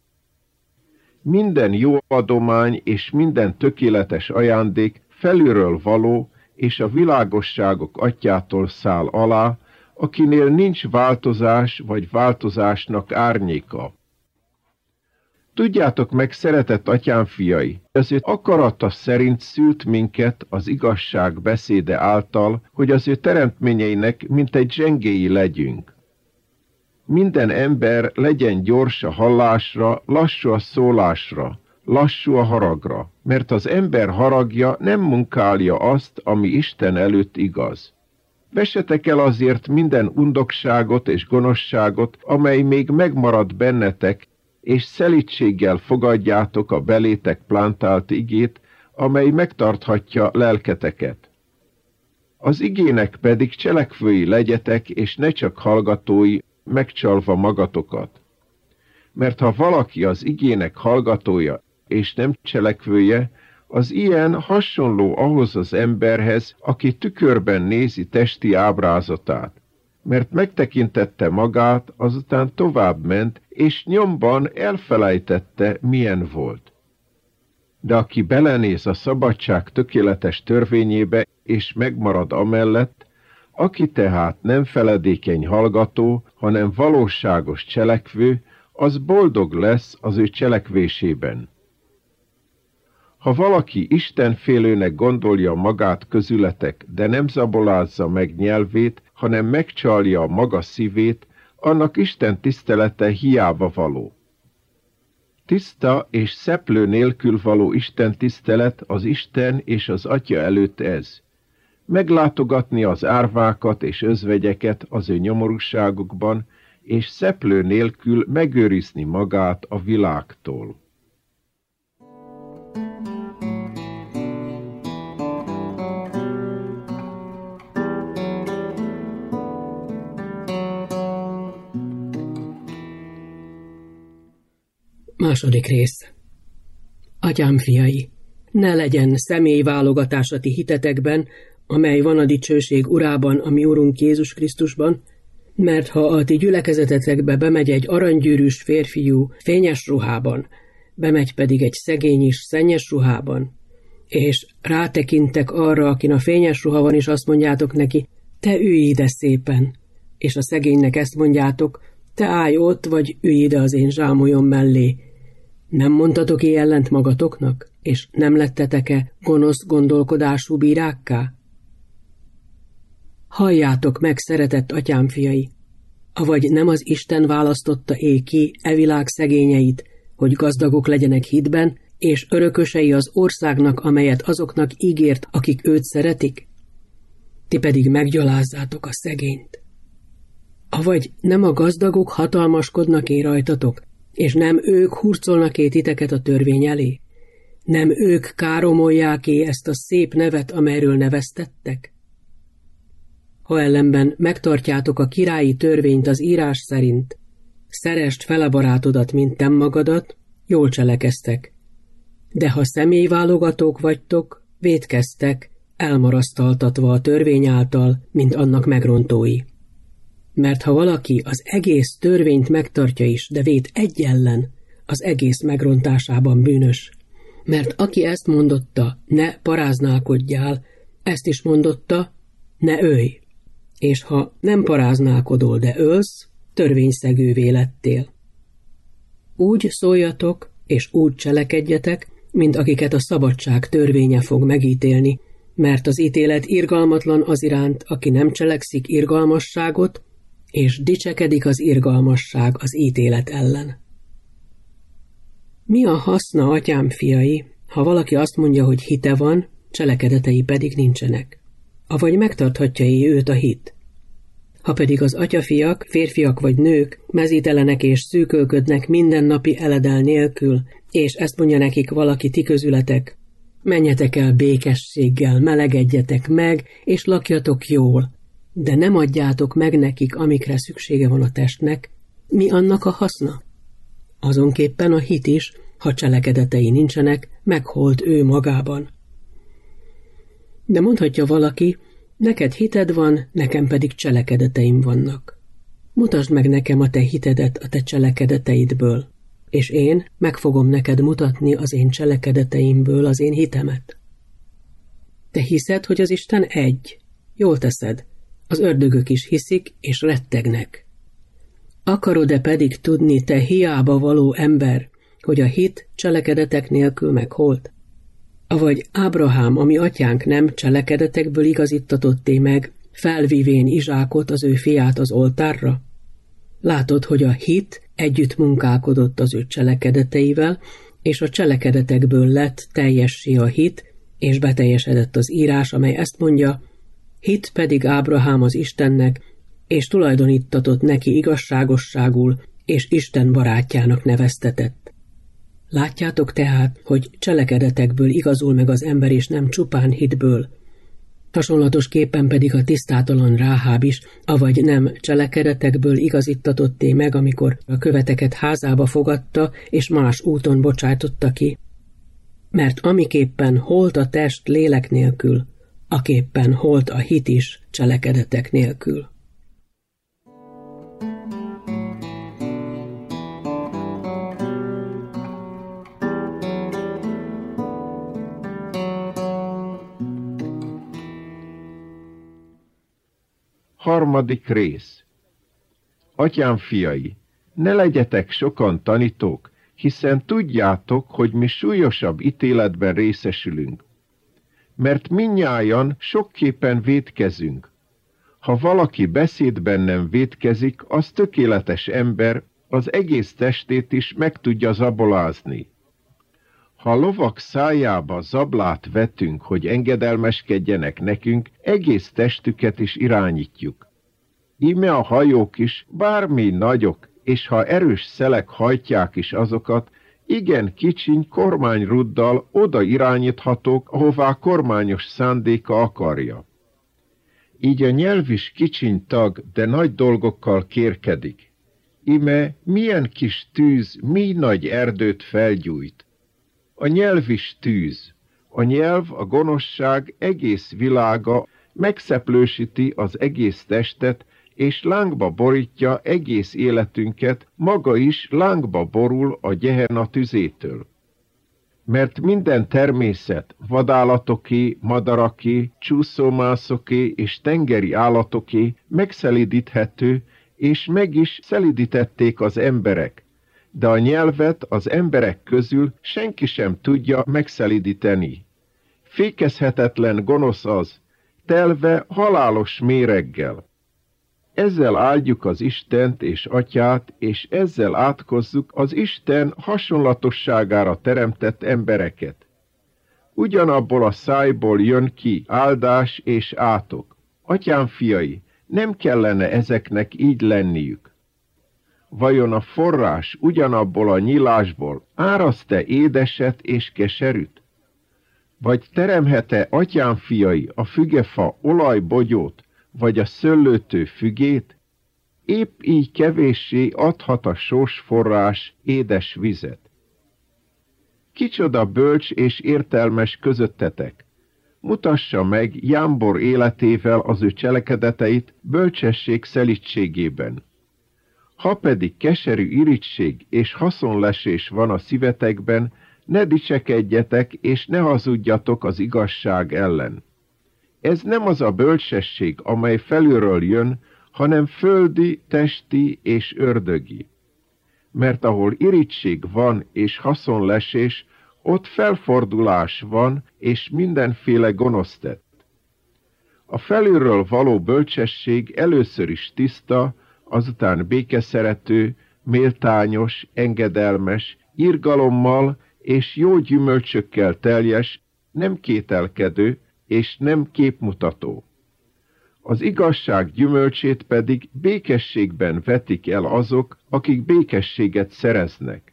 Minden jó adomány és minden tökéletes ajándék felülről való, és a világosságok atyától száll alá, akinél nincs változás vagy változásnak árnyéka. Tudjátok meg, szeretett atyám fiai, az ő akarata szerint szült minket az igazság beszéde által, hogy az ő teremtményeinek mintegy zsengéi legyünk. Minden ember legyen gyors a hallásra, lassú a szólásra, lassú a haragra, mert az ember haragja nem munkálja azt, ami Isten előtt igaz. Vessetek el azért minden undokságot és gonoszságot, amely még megmarad bennetek, és szelídséggel fogadjátok a belétek plántált igét, amely megtarthatja lelketeket. Az igének pedig cselekvői legyetek, és ne csak hallgatói, megcsalva magatokat. Mert ha valaki az igének hallgatója, és nem cselekvője, az ilyen hasonló ahhoz az emberhez, aki tükörben nézi testi ábrázatát, mert megtekintette magát, azután tovább ment, és nyomban elfelejtette, milyen volt. De aki belenéz a szabadság tökéletes törvényébe, és megmarad amellett, aki tehát nem feledékeny hallgató, hanem valóságos cselekvő, az boldog lesz az ő cselekvésében. Ha valaki istenfélőnek gondolja magát közületek, de nem zabolázza meg nyelvét, hanem megcsalja a maga szívét, annak Isten tisztelete hiába való. Tiszta és szeplő nélkül való Isten tisztelet az Isten és az Atya előtt ez. Meglátogatni az árvákat és özvegyeket az ő nyomorúságukban, és szeplő nélkül megőrizni magát a világtól. Második rész. Atyám fiai, ne legyen személyválogatás a ti hitetekben, amely van a dicsőség urában, a mi Urunk Jézus Krisztusban, mert ha a ti gyülekezetetekbe bemegy egy aranygyűrűs férfiú fényes ruhában, bemegy pedig egy szegény is szennyes ruhában, és rátekintek arra, akin a fényes ruha van, és azt mondjátok neki, te ülj ide szépen, és a szegénynek ezt mondjátok, te állj ott, vagy ülj ide az én zsámolyom mellé. Nem mondtatok én ellent magatoknak, és nem lettetek-e gonosz gondolkodású bírákká? Halljátok meg, szeretett atyám fiai, avagy nem az Isten választotta é ki e világ szegényeit, hogy gazdagok legyenek hitben, és örökösei az országnak, amelyet azoknak ígért, akik őt szeretik? Ti pedig meggyalázzátok a szegényt. Avagy nem a gazdagok hatalmaskodnak é rajtatok, és nem ők hurcolnak é titeket a törvény elé? Nem ők káromolják é ezt a szép nevet, amelyről neveztettek? Ha ellenben megtartjátok a királyi törvényt az írás szerint, szeresd fel a barátodat, mint te magadat, jól cselekeztek. De ha személyválogatók vagytok, vétkeztek, elmarasztaltatva a törvény által, mint annak megrontói. Mert ha valaki az egész törvényt megtartja is, de vét egy ellen, az egész megrontásában bűnös. Mert aki ezt mondotta, ne paráználkodjál, ezt is mondotta, ne ölj. És ha nem paráználkodol, de ölsz, törvényszegővé lettél. Úgy szóljatok, és úgy cselekedjetek, mint akiket a szabadság törvénye fog megítélni, mert az ítélet irgalmatlan az iránt, aki nem cselekszik irgalmasságot, és dicsekedik az irgalmasság az ítélet ellen. Mi a haszna, atyám fiai, ha valaki azt mondja, hogy hite van, cselekedetei pedig nincsenek? Avagy megtarthatja-e őt a hit? Ha pedig az atyafiak, férfiak vagy nők mezítelenek és szűkölködnek mindennapi eledel nélkül, és ezt mondja nekik valaki ti közületek, menjetek el békességgel, melegedjetek meg, és lakjatok jól, de nem adjátok meg nekik, amikre szüksége van a testnek, mi annak a haszna? Azonképpen a hit is, ha cselekedetei nincsenek, meghalt ő magában. De mondhatja valaki, neked hited van, nekem pedig cselekedeteim vannak. Mutasd meg nekem a te hitedet a te cselekedeteidből, és én meg fogom neked mutatni az én cselekedeteimből az én hitemet. Te hiszed, hogy az Isten egy. Jól teszed. Az ördögök is hiszik, és rettegnek. Akarod-e pedig tudni, te hiába való ember, hogy a hit cselekedetek nélkül meghalt? Avagy Ábrahám, ami atyánk nem cselekedetekből igazítatotté meg, felvívén Izsákot, az ő fiát az oltárra? Látod, hogy a hit együtt munkálkodott az ő cselekedeteivel, és a cselekedetekből lett teljessé a hit, és beteljesedett az írás, amely ezt mondja, hit pedig Ábrahám az Istennek, és tulajdonítatott neki igazságosságul, és Isten barátjának neveztetett. Látjátok tehát, hogy cselekedetekből igazul meg az ember, és nem csupán hitből. Hasonlatosképpen pedig a tisztátalan Ráháb is, avagy nem cselekedetekből igazítatotté meg, amikor a követeket házába fogadta, és más úton bocsájtotta ki. Mert amiképpen holt a test lélek nélkül, aképpen holt a hit is cselekedetek nélkül. Harmadik rész. Atyám fiai, ne legyetek sokan tanítók, hiszen tudjátok, hogy mi súlyosabb ítéletben részesülünk. Mert mindnyájan sokképpen vétkezünk. Ha valaki beszédben nem vétkezik, az tökéletes ember, az egész testét is meg tudja zabolázni. Ha lovak szájába zablát vetünk, hogy engedelmeskedjenek nekünk, egész testüket is irányítjuk. Íme a hajók is, bármi nagyok, és ha erős szelek hajtják is azokat, igen kicsiny kormányruddal oda irányíthatók, ahová kormányos szándéka akarja. Így a nyelv is kicsiny tag, de nagy dolgokkal kérkedik. Íme milyen kis tűz, mi nagy erdőt felgyújt. A nyelv is tűz. A nyelv, a gonoszság egész világa megszeplősíti az egész testet, és lángba borítja egész életünket, maga is lángba borul a Gehenna tüzétől. Mert minden természet, vadállatoké, madaraké, csúszómászoké és tengeri állatoké megszelidíthető, és meg is szelidítették az emberek, de a nyelvet az emberek közül senki sem tudja megszelidíteni. Fékezhetetlen gonosz az, telve halálos méreggel. Ezzel áldjuk az Istent és Atyát, és ezzel átkozzuk az Isten hasonlatosságára teremtett embereket. Ugyanabból a szájból jön ki áldás és átok. Atyám fiai, nem kellene ezeknek így lenniük. Vajon a forrás ugyanabból a nyílásból áraszt-e édeset és keserűt? Vagy teremhet-e atyám fiai a fügefa olajbogyót, vagy a szőlőtő fügét? Épp így kevéssé adhat a sós forrás édes vizet. Kicsoda bölcs és értelmes közöttetek? Mutassa meg jámbor életével az ő cselekedeteit bölcsesség szelídségében. Ha pedig keserű irigység és haszonlesés van a szívetekben, ne dicsekedjetek és ne hazudjatok az igazság ellen. Ez nem az a bölcsesség, amely felülről jön, hanem földi, testi és ördögi. Mert ahol irigység van és haszonlesés, ott felfordulás van és mindenféle gonosz tett. A felülről való bölcsesség először is tiszta, azután békeszerető, méltányos, engedelmes, irgalommal és jó gyümölcsökkel teljes, nem kételkedő és nem képmutató. Az igazság gyümölcsét pedig békességben vetik el azok, akik békességet szereznek.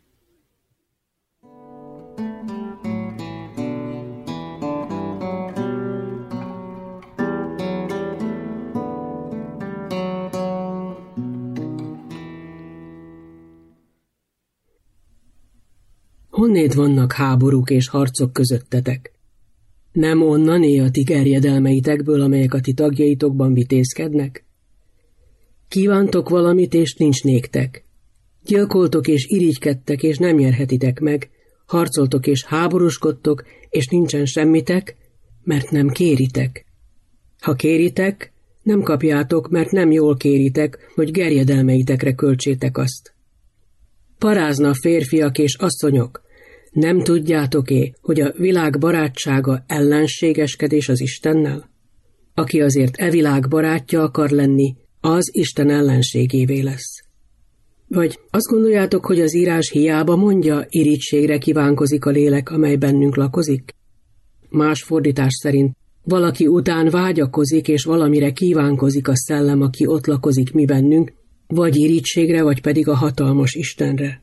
Honnét vannak háborúk és harcok közöttetek? Nem onnané a ti gerjedelmeitekből, amelyek a ti tagjaitokban vitézkednek? Kívántok valamit, és nincs néktek. Gyilkoltok és irigykedtek, és nem nyerhetitek meg. Harcoltok és háborúskodtok, és nincsen semmitek, mert nem kéritek. Ha kéritek, nem kapjátok, mert nem jól kéritek, hogy gerjedelmeitekre költsétek azt. Parázna férfiak és asszonyok, nem tudjátok-é, hogy a világ barátsága ellenségeskedés az Istennel? Aki azért e világ barátja akar lenni, az Isten ellenségévé lesz. Vagy azt gondoljátok, hogy az írás hiába mondja, irigységre kívánkozik a lélek, amely bennünk lakozik? Más fordítás szerint, valaki után vágyakozik, és valamire kívánkozik a szellem, aki ott lakozik mi bennünk, vagy irigységre, vagy pedig a hatalmas Istenre.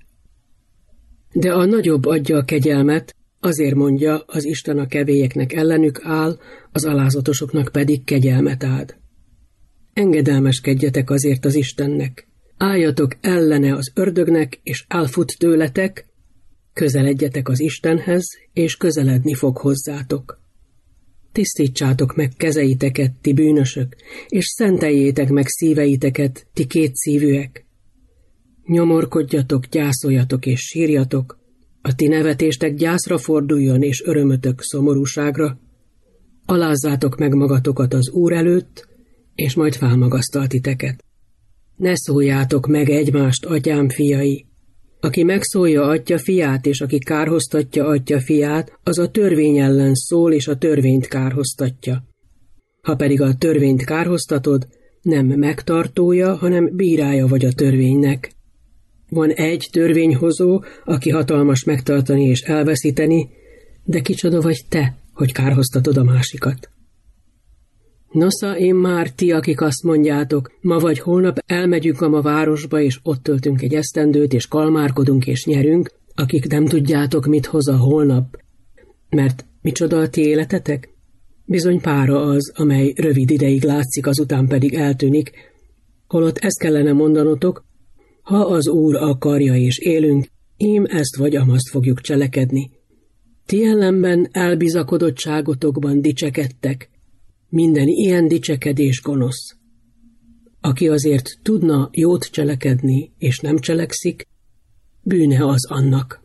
De a nagyobb adja a kegyelmet, azért mondja, az Isten a kevélyeknek ellenük áll, az alázatosoknak pedig kegyelmet ad. Engedelmeskedjetek azért az Istennek, álljatok ellene az ördögnek, és elfut tőletek, közeledjetek az Istenhez, és közeledni fog hozzátok. Tisztítsátok meg kezeiteket, ti bűnösök, és szenteljétek meg szíveiteket, ti kétszívűek. Nyomorkodjatok, gyászoljatok és sírjatok, a ti nevetéstek gyászra forduljon, és örömötök szomorúságra. Alázzátok meg magatokat az Úr előtt, és majd felmagasztal titeket. Ne szóljátok meg egymást, atyám fiai. Aki megszólja atya fiát, és aki kárhoztatja atya fiát, az a törvény ellen szól, és a törvényt kárhoztatja. Ha pedig a törvényt kárhoztatod, nem megtartója, hanem bírája vagy a törvénynek. Van egy törvényhozó, aki hatalmas megtartani és elveszíteni, de kicsoda vagy te, hogy kárhoztatod a másikat. Nosza, én már ti, akik azt mondjátok, ma vagy holnap elmegyünk a ma városba, és ott töltünk egy esztendőt, és kalmárkodunk és nyerünk, akik nem tudjátok, mit hoz a holnap. Mert micsoda a ti életetek? Bizony pára az, amely rövid ideig látszik, azután pedig eltűnik, holott ezt kellene mondanotok, ha az Úr akarja és élünk, ím ezt vagy amazt fogjuk cselekedni. Ti ellenben elbizakodottságotokban dicsekedtek, minden ilyen dicsekedés gonosz. Aki azért tudna jót cselekedni, és nem cselekszik, bűne az annak.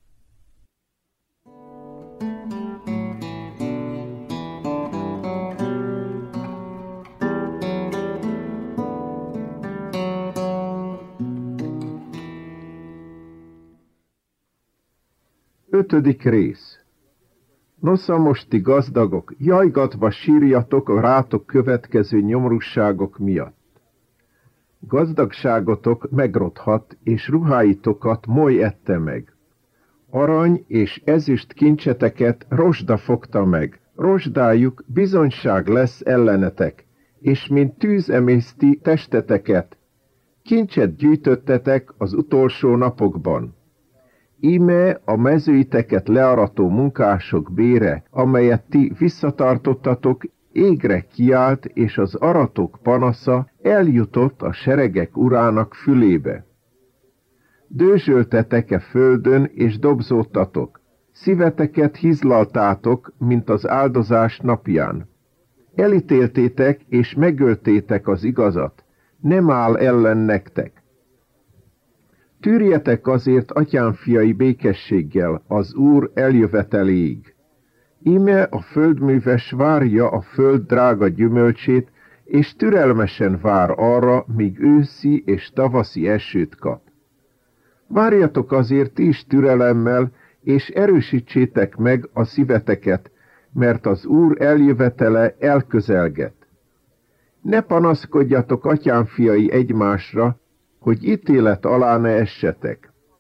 Ötödik rész. Nosza, most ti gazdagok, jajgatva sírjatok a rátok következő nyomorúságok miatt. Gazdagságotok megrothat, és ruháitokat moly ette meg. Arany és ezüst kincseteket rozsda fogta meg, rozsdájuk bizonyság lesz ellenetek, és mint tűz emészti testeteket. Kincset gyűjtöttetek az utolsó napokban. Íme a mezőiteket learató munkások bére, amelyet ti visszatartottatok, égre kiált, és az aratók panasza eljutott a seregek urának fülébe. Dőzsöltetek-e földön, és dobzódtatok, szíveteket hizlaltátok, mint az áldozás napján. Elítéltétek, és megöltétek az igazat, nem áll ellen nektek. Tűrjetek azért, atyám fiai, békességgel az Úr eljöveteléig. Íme a földműves várja a föld drága gyümölcsét, és türelmesen vár arra, míg őszi és tavaszi esőt kap. Várjatok azért ti is türelemmel, és erősítsétek meg a szíveteket, mert az Úr eljövetele elközelget. Ne panaszkodjatok, atyám fiai, egymásra, hogy ítélet alá ne essetek.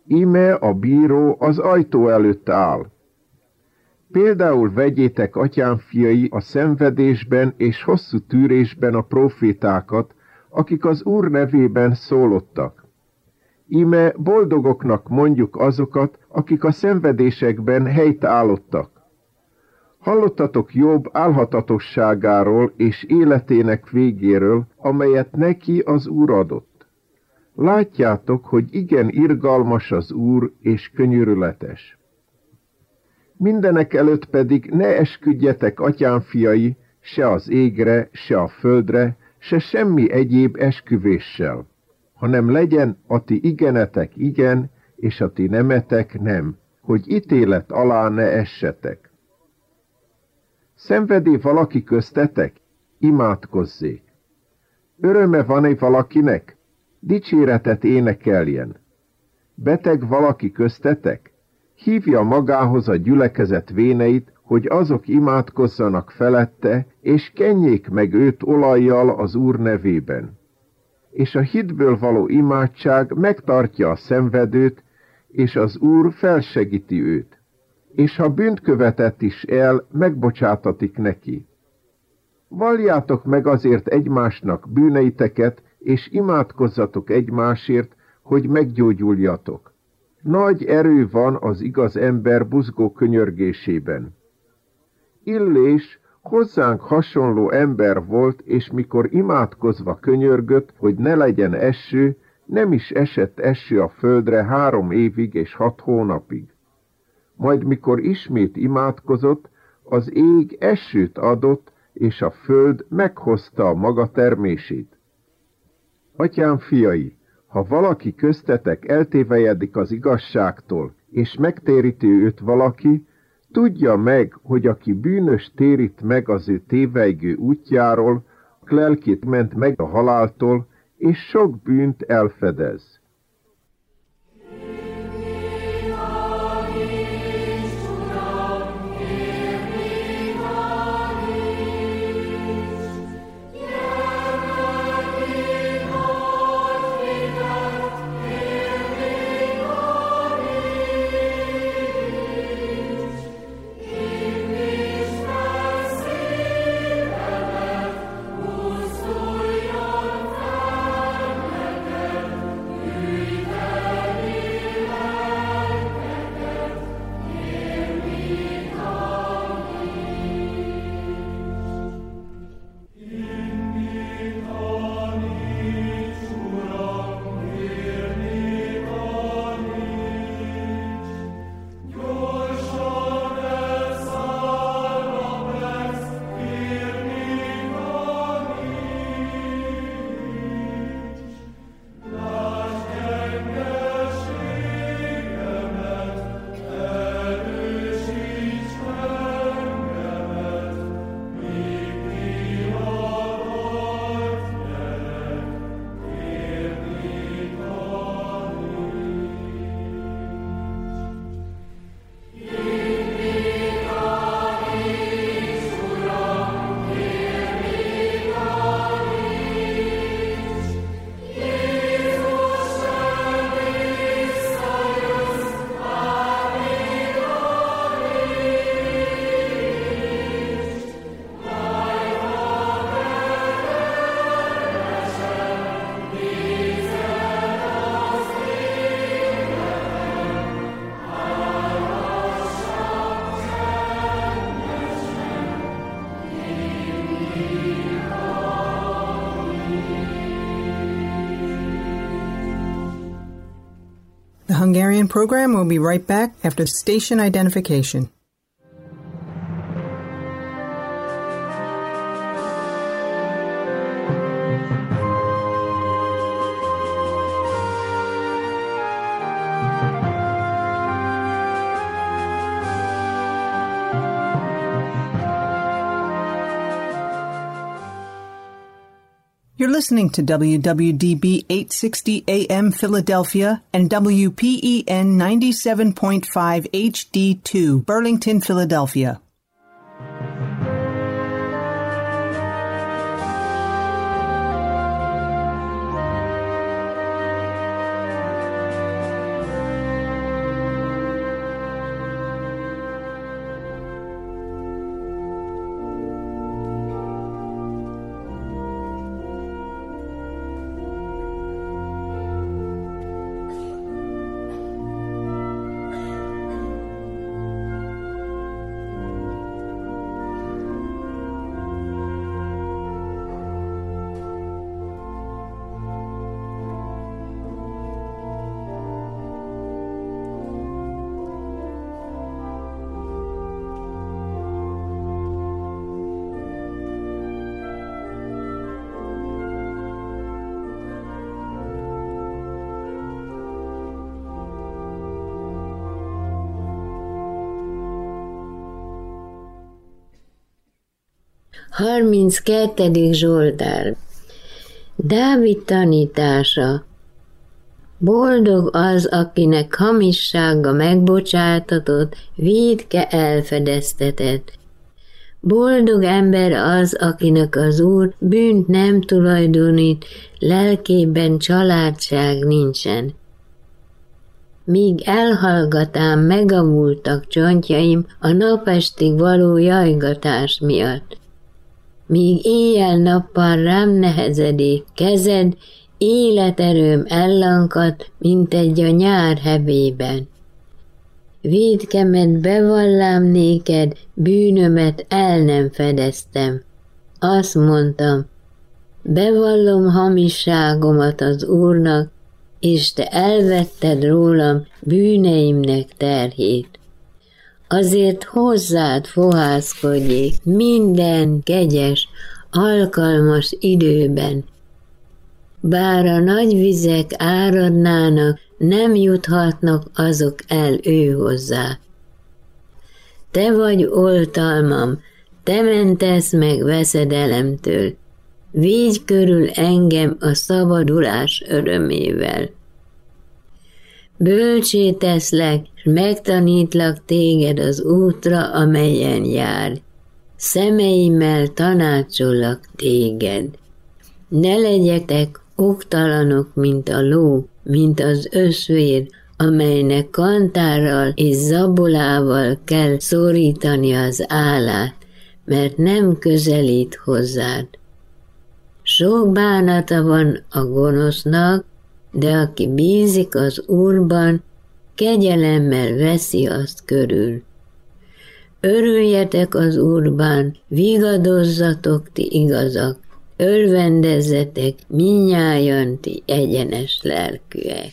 íme a bíró az ajtó előtt áll. Például vegyétek, atyám fiai, a szenvedésben és hosszú tűrésben a profétákat, akik az Úr nevében szólottak. Íme boldogoknak mondjuk azokat, akik a szenvedésekben helytállottak. Hallottatok Jobb álhatatosságáról és életének végéről, amelyet neki az Úr adott. Látjátok, hogy igen irgalmas az Úr és könyörületes. Mindenek előtt pedig ne esküdjetek, atyám fiai, se az égre, se a földre, se semmi egyéb esküvéssel, hanem legyen a ti igenetek igen, és a ti nemetek nem, hogy ítélet alá ne essetek. Szenvedé valaki köztetek? Imádkozzék. Öröme van-e valakinek? Dicséretet énekeljen. Beteg valaki köztetek? Hívja magához a gyülekezet véneit, hogy azok imádkozzanak felette, és kenjék meg őt olajjal az Úr nevében. És a hitből való imádság megtartja a szenvedőt, és az Úr felsegíti őt. És ha bűnt követett is el, megbocsátatik neki. Valljátok meg azért egymásnak bűneiteket, és imádkozzatok egymásért, hogy meggyógyuljatok. Nagy erő van az igaz ember buzgó könyörgésében. Illés hozzánk hasonló ember volt, és mikor imádkozva könyörgött, hogy ne legyen eső, nem is esett eső a földre három évig és hat hónapig. Majd mikor ismét imádkozott, az ég esőt adott, és a föld meghozta a maga termését. Atyám fiai, ha valaki köztetek eltévejedik az igazságtól, és megtéríti őt valaki, tudja meg, hogy aki bűnös térít meg az ő tévejgő útjáról, lelkét ment meg a haláltól, és sok bűnt elfedez. The Hungarian program will be right back after station identification. You're listening to W W D B eight sixty A M Philadelphia and W P E N ninety-seven point five H D two Burlington, Philadelphia. harminckettedik Zsoltár. Dávid tanítása. Boldog az, akinek hamissága megbocsátatott, vétke elfedeztetett. Boldog ember az, akinek az Úr bűnt nem tulajdonít, lelkében családság nincsen. Míg elhallgatám megavultak csontjaim a napestig való jajgatás miatt. Míg éjjel-nappal rám nehezedik kezed, életerőm ellankadt, mint egy a nyár hevében. Vétkemet bevallám néked, bűnömet el nem fedeztem. Azt mondtam, bevallom hamisságomat az Úrnak, és te elvetted rólam bűneimnek terhét. Azért hozzád fohászkodjék minden kegyes, alkalmas időben. Bár a nagy vizek áradnának, nem juthatnak azok el ő hozzá. Te vagy oltalmam, te mentesz meg veszedelemtől. Védj körül engem a szabadulás örömével. Bölcsé teszlek, s megtanítlak téged az útra, amelyen jár. Szemeimmel tanácsollak téged. Ne legyetek oktalanok, mint a ló, mint az öszvér, amelynek kantárral és zabolával kell szorítani az állát, mert nem közelít hozzád. Sok bánata van a gonosznak, de aki bízik az Úrban, kegyelemmel veszi azt körül. Örüljetek az Úrban, vigadozzatok ti igazak, örvendezzetek mindnyájan ti egyenes lelkűek.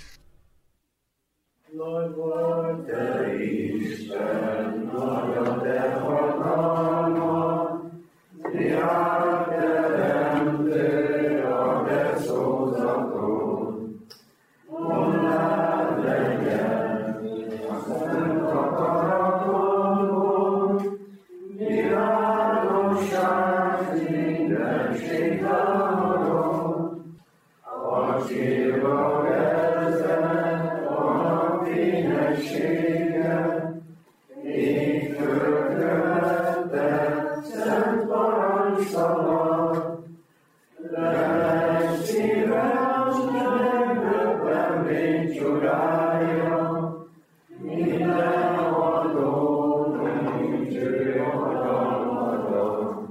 Nagy vagy te Isten, nagy a te hatalmad, jár teremtő a te szózatod. Mondád legyen a szent akaratodból, világosság mindenség támadod, a sírva vezet a fényességet, így fölkövetett szent parancsszalad, lelek szívem megdöbbenvény csodája, minden adó nincső hatalmadon.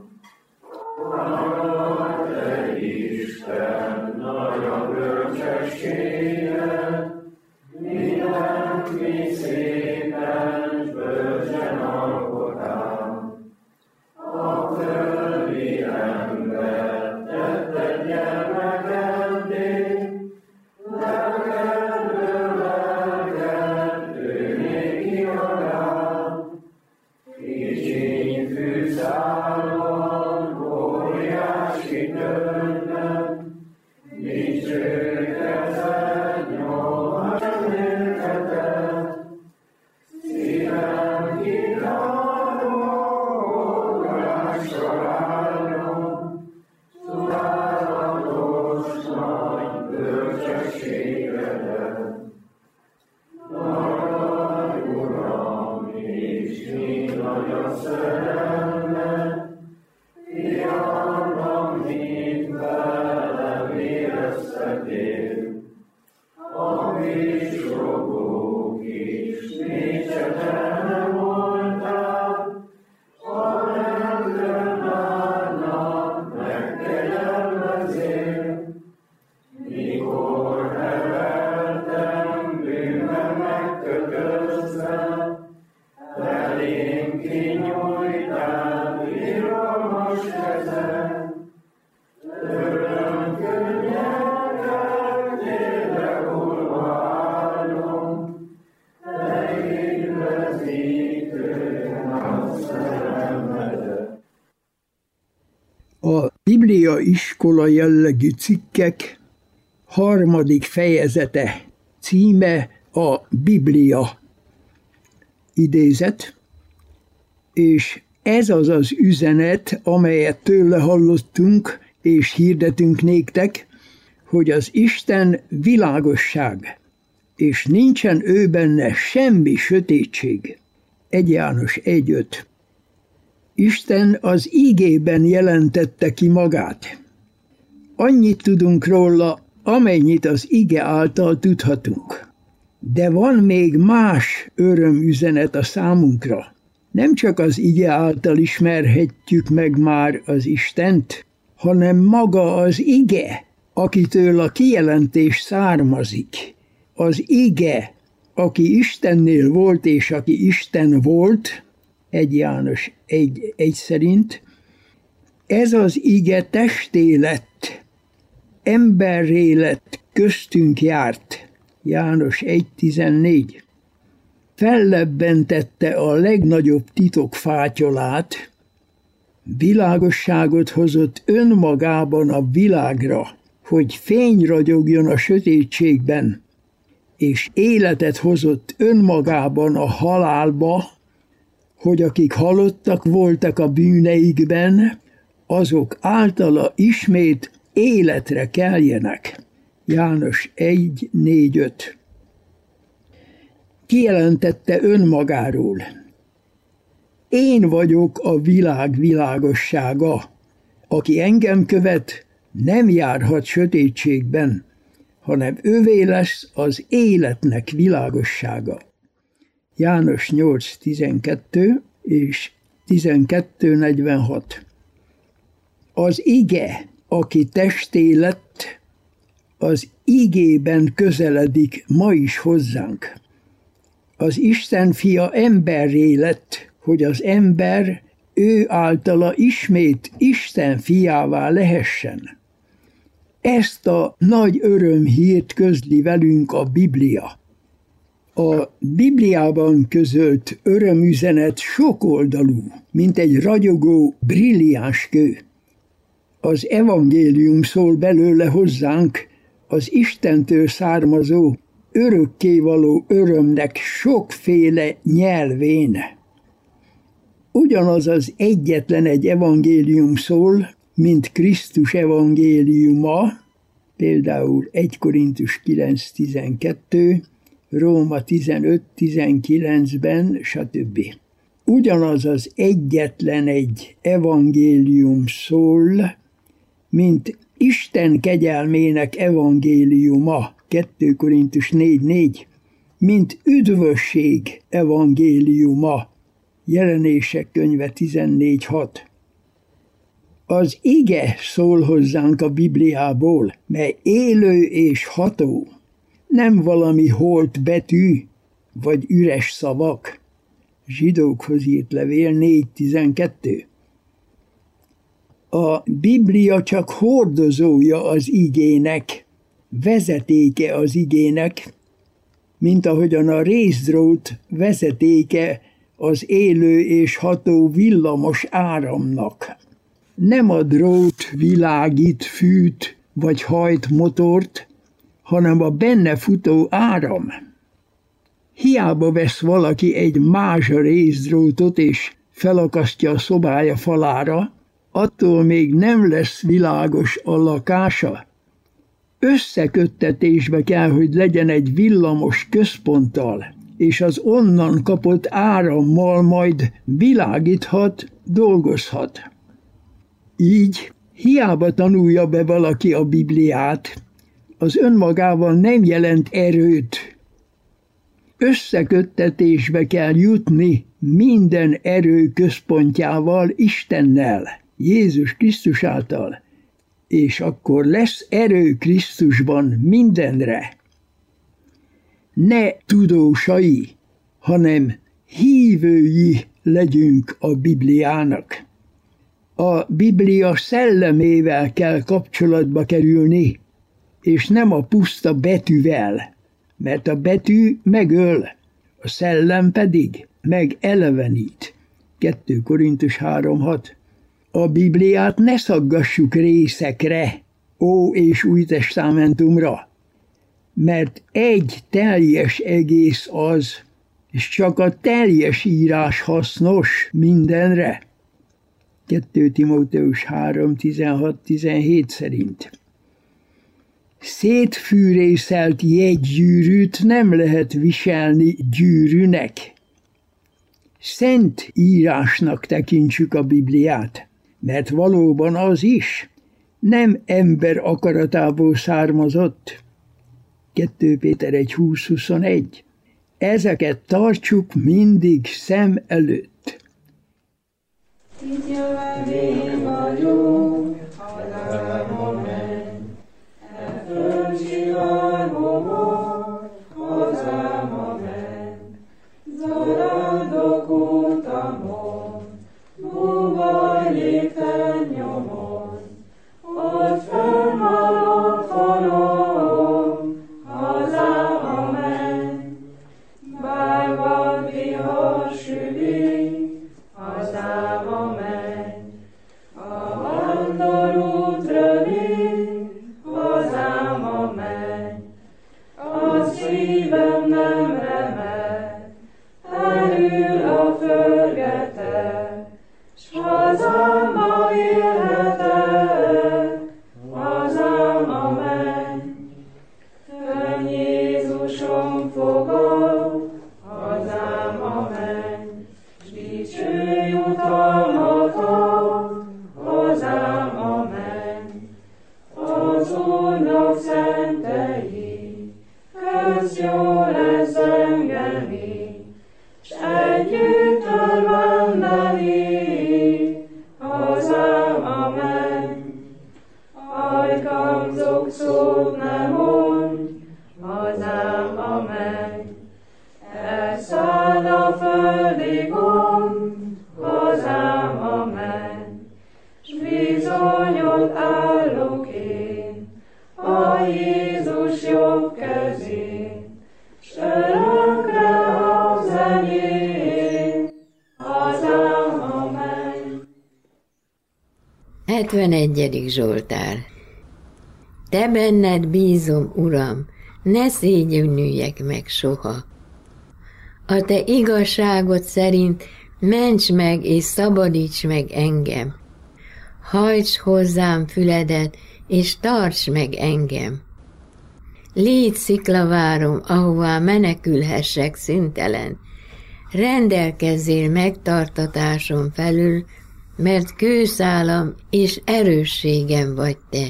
Nagy te Isten, nagy a bölcsességed, mindenki szépen s bölcsen alkotál. A földi ember tetted gyermekedé, lelkedből lelked ő még kiadál. Kicsiny fűszálon, óriási többet, dicső kezed nyomás nélketed, szívem kívánó, oldalásra álljon, csodálatos nagy bölcsességedet. Nagy Uram, és mi nagy a szerelmed, fiamban mind velem érezhetél. A vízrogók is négyzetlen voltál, ha nem könnádnak megkegyelmezél. Mikor neveltem bűnben megkötözve, felém kinyújtál irgalmas kezed. Öröm könnyekkel térre hullva állom, de édvezítően a szerelmedet. A Biblia iskola jellegű cikkek harmadik fejezete, címe a Biblia. Idézet, és Ez az az üzenet, amelyet tőle hallottunk, és hirdetünk néktek, hogy az Isten világosság, és nincsen ő benne semmi sötétség. egy János egy öt. Isten az ígében jelentette ki magát. Annyit tudunk róla, amennyit az ige által tudhatunk. De van még más örömüzenet a számunkra. Nem csak az ige által ismerhetjük meg már az Istent, hanem maga az ige, akitől a kijelentés származik. Az ige, aki Istennél volt és aki Isten volt, egy János egy egy szerint, ez az ige testé lett, emberré lett, köztünk járt, János egy tizennégy. Fellebbentette a legnagyobb titok fátyolát, világosságot hozott önmagában a világra, hogy fény ragyogjon a sötétségben, és életet hozott önmagában a halálba, hogy akik halottak voltak a bűneikben, azok általa ismét életre keljenek. János egy négy öt. Kijelentette önmagáról. Én vagyok a világ világossága. Aki engem követ, nem járhat sötétségben, hanem ővé lesz az életnek világossága. János nyolc tizenkettő és tizenkettő negyvenhat. Az ige, aki testé lett, az igében közeledik ma is hozzánk. Az Isten fia emberré lett, hogy az ember ő általa ismét Isten fiává lehessen. Ezt a nagy örömhírt közli velünk a Biblia. A Bibliában közölt örömüzenet sokoldalú, mint egy ragyogó, brilliáns kő. Az evangélium szól belőle hozzánk az Istentől származó, örökkévaló örömnek sokféle nyelvén. Ugyanaz az egyetlen egy evangélium szól, mint Krisztus evangéliuma, például egy Korintus kilenc tizenkettő, Róma tizenöt tizenkilencben, stb. Ugyanaz az egyetlen egy evangélium szól, mint Isten kegyelmének evangéliuma, kettő Korintus négy négy, mint üdvösség evangéliuma, Jelenések könyve tizennégy hat. Az ige szól hozzánk a Bibliából, mely élő és ható, nem valami holt betű, vagy üres szavak. Zsidókhoz írt levél négy tizenkettő. A Biblia csak hordozója az igének, vezetéke az igének, mint ahogyan a részdrót vezetéke az élő és ható villamos áramnak. Nem a drót világít, fűt vagy hajt motort, hanem a benne futó áram. Hiába vesz valaki egy mázsa részdrótot és felakasztja a szobája falára, attól még nem lesz világos a lakása. Összeköttetésbe kell, hogy legyen egy villamos központtal, és az onnan kapott árammal majd világíthat, dolgozhat. Így hiába tanulja be valaki a Bibliát, az önmagával nem jelent erőt. Összeköttetésbe kell jutni minden erő központjával, Istennel, Jézus Krisztus által, és akkor lesz erő Krisztusban mindenre. Ne tudósai, hanem hívői legyünk a Bibliának. A Biblia szellemével kell kapcsolatba kerülni, és nem a puszta betűvel, mert a betű megöl, a szellem pedig megelevenít. kettő Korintus három hat. A Bibliát ne szaggassuk részekre, Ó és Új Testamentumra, mert egy teljes egész az, és csak a teljes írás hasznos mindenre. kettő Timóteus három tizenhat tizenhét szerint. Szétfűrészelt jegygyűrűt nem lehet viselni gyűrűnek. Szent írásnak tekintsük a Bibliát, mert valóban az is nem ember akaratából származott. kettő Péter egy húsz huszonegy. Ezeket tartsuk mindig szem előtt. Itt jövevény vagyunk, hazámba menj, e földcsillagomat, hazámba menj. Zarándok utamon, búvaj lépten nyomon, ott fönnhalott halom, hazámba menj. Bár van vihar sülik, hazámba menj. A vándorút rövid, hazámba menj. A szívem nem remeg, elül a förgetek, s hazámba élhetek, hazámba menj. Fönn Jézusom fogad, hazámba menj, s dicső jutalmat ad, hazámba menj. Az Úrnak szentei, közt jó lesz zengeni, s együtt örvendeni, hazámba menj. Ajkamzok szót nem mondj, hazámba menj. Elszáll a földi gond, hazámba menj. S bizony ott állok én, a Jézus jobb kezén, s örökre az enyém, hazámba menj. hetvenegyedik Zsoltár. Te benned bízom, Uram, ne szégyenüljek meg soha. A te igazságod szerint ments meg és szabadíts meg engem. Hajts hozzám füledet, és tarts meg engem. Légy sziklavárom, ahová menekülhessek szüntelen. Rendelkezzél megtartatásom felül, mert kőszálam és erősségem vagy te.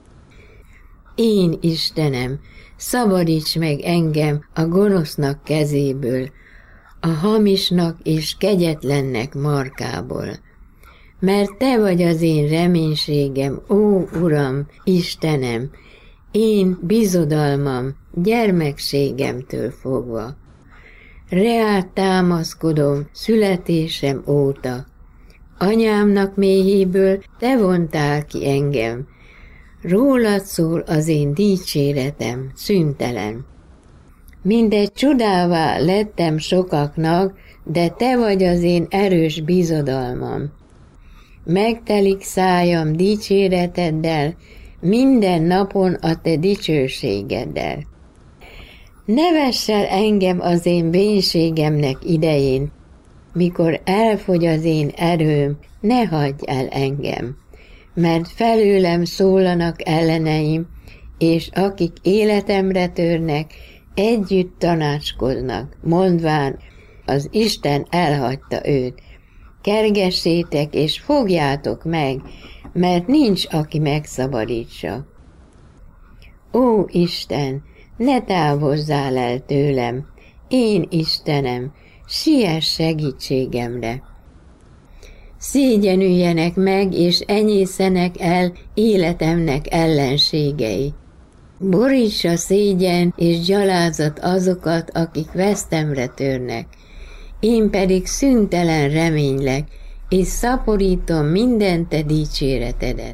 Én, Istenem, szabadíts meg engem a gonosznak kezéből, a hamisnak és kegyetlennek markából. Mert te vagy az én reménységem, ó Uram, Istenem, én bizodalmam gyermekségemtől fogva. Reád támaszkodom születésem óta. Anyámnak méhéből te vontál ki engem. Rólad szól az én dicséretem, szüntelen. Mindegy csodává lettem sokaknak, de te vagy az én erős bizodalmam. Megtelik szájam dicséreteddel, minden napon a te dicsőségeddel. Ne vess el engem az én vénségemnek idején, mikor elfogy az én erőm, ne hagyj el engem, mert felőlem szólanak elleneim, és akik életemre törnek, együtt tanácskoznak, mondván, az Isten elhagyta őt. Kergessétek és fogjátok meg, mert nincs, aki megszabadítsa. Ó Isten, ne távozzál el tőlem, én Istenem, siess segítségemre. Szégyenüljenek meg, és enyészenek el életemnek ellenségei. Borítsa szégyen és gyalázat azokat, akik vesztemre törnek. Én pedig szüntelen reménylek, és szaporítom minden te dicséretedet.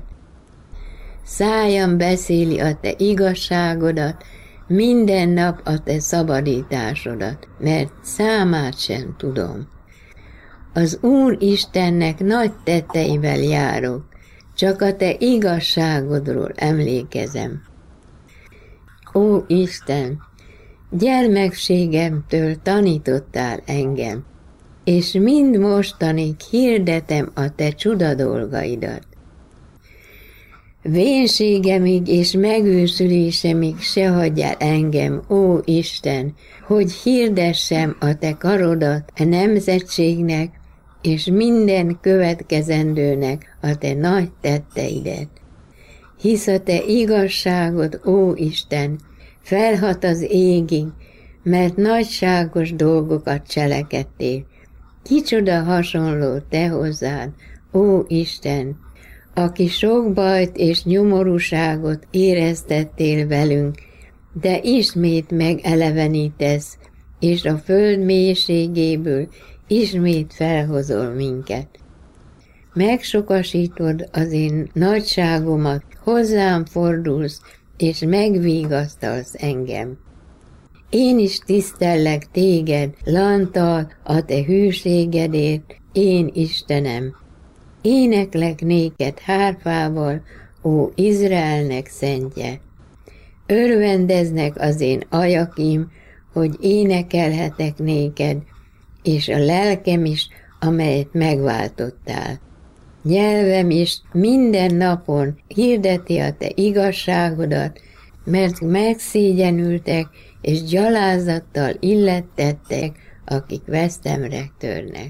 Szájam beszéli a te igazságodat, minden nap a te szabadításodat, mert számát sem tudom. Az Úr Istennek nagy tetteivel járok, csak a te igazságodról emlékezem. Ó Isten, gyermekségemtől tanítottál engem, és mind mostanig hirdetem a te csuda dolgaidat. Vénségemig és megősülésemig se hagyj el engem, ó Isten, hogy hirdessem a te karodat a nemzetségnek, és minden következendőnek a te nagy tetteidet. Hisz a te igazságod, ó Isten, felhat az égig, mert nagyságos dolgokat cselekedtél. Kicsoda hasonló te hozzád, ó Isten, aki sok bajt és nyomorúságot éreztettél velünk, de ismét megelevenítesz, és a föld mélységéből ismét felhozol minket. Megsokasítod az én nagyságomat, hozzám fordulsz, és megvigasztalsz engem. Én is tisztellek téged, lantal a te hűségedért, én Istenem. Éneklek néked hárfával, ó Izraelnek szentje. Örvendeznek az én ajakim, hogy énekelhetek néked, és a lelkem is, amelyet megváltottál. Nyelvem is minden napon hirdeti a te igazságodat, mert megszégyenültek, és gyalázattal illettettek, akik vesztemre törnek.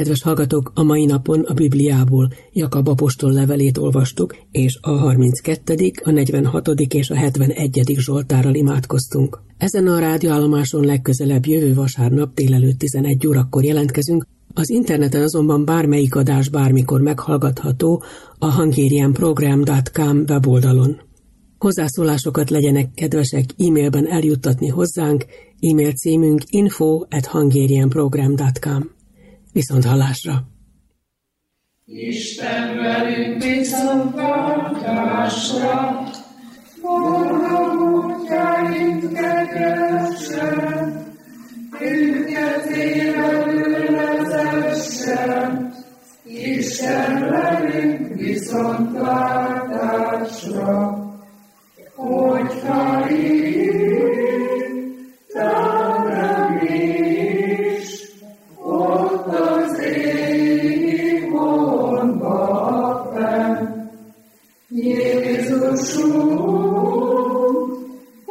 Kedves hallgatók, a mai napon a Bibliából Jakab apostol levelét olvastuk, és a harminckettedik, a negyvenhatodik és a hetvenegyedik Zsoltárral imádkoztunk. Ezen a rádióállomáson legközelebb jövő vasárnap délelőtt tizenegy órakor jelentkezünk, az interneten azonban bármelyik adás bármikor meghallgatható a hungarianprogram pont com weboldalon. Hozzászólásokat legyenek kedvesek e-mailben eljuttatni hozzánk, e-mail címünk info at hungarianprogram pont com. Viszont hallásra! Isten velünk viszontlátásra, forró útjaink kegyesen, őket élelő lezessen, Isten velünk viszontlátásra, hogyha így, talán is, ott az égi gondba fenn, Jézusunk,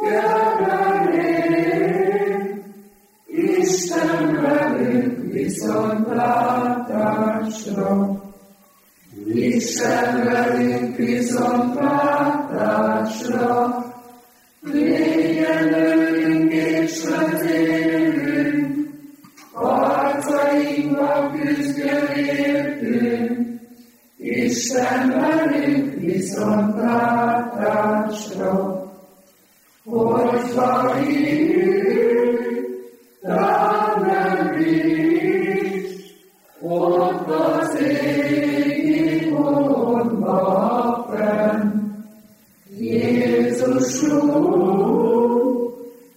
jöjjön, Isten velünk viszontlátásra, Isten velünk viszontlátásra, légyen őrünk és vezérünk, harcainkba küzdjön értünk, Isten velünk viszontlátásra. Hogyha hívjuk, rám nem is, ott az égi gondba fenn, Jézusunk,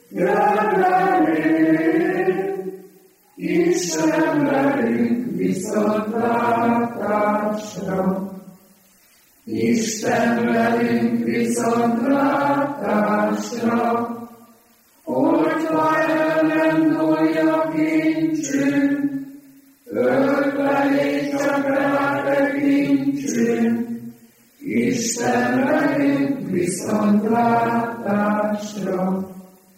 jöjjön, Isten velünk viszontlátásra, Isten velünk viszontlátásra, hogyha el nem dúlja kincsünk, földbelé csak rátekintsünk, Isten velünk viszontlátásra.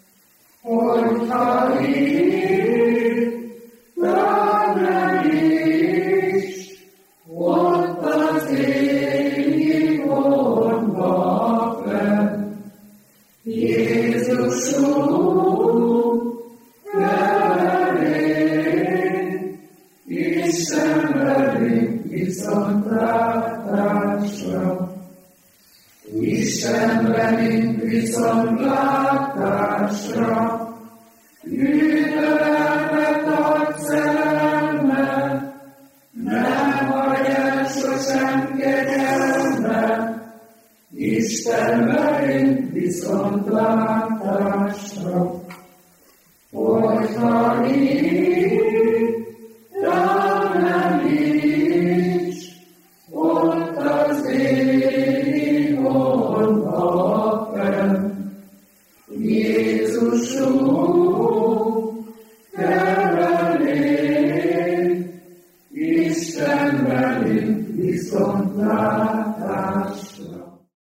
Hogyha így, rám nem is, ott az égi gondba fenn, Jézusunk, jöjjön, Isten velünk viszontlátásra. Isten velünk viszontlátásra, üdvölelve tart szerelme, nem hagy el sosem kegyelme, Isten velünk viszontlátásra. Hogyha így, rám nem is, ott az égi gondba fenn, Jézusunk,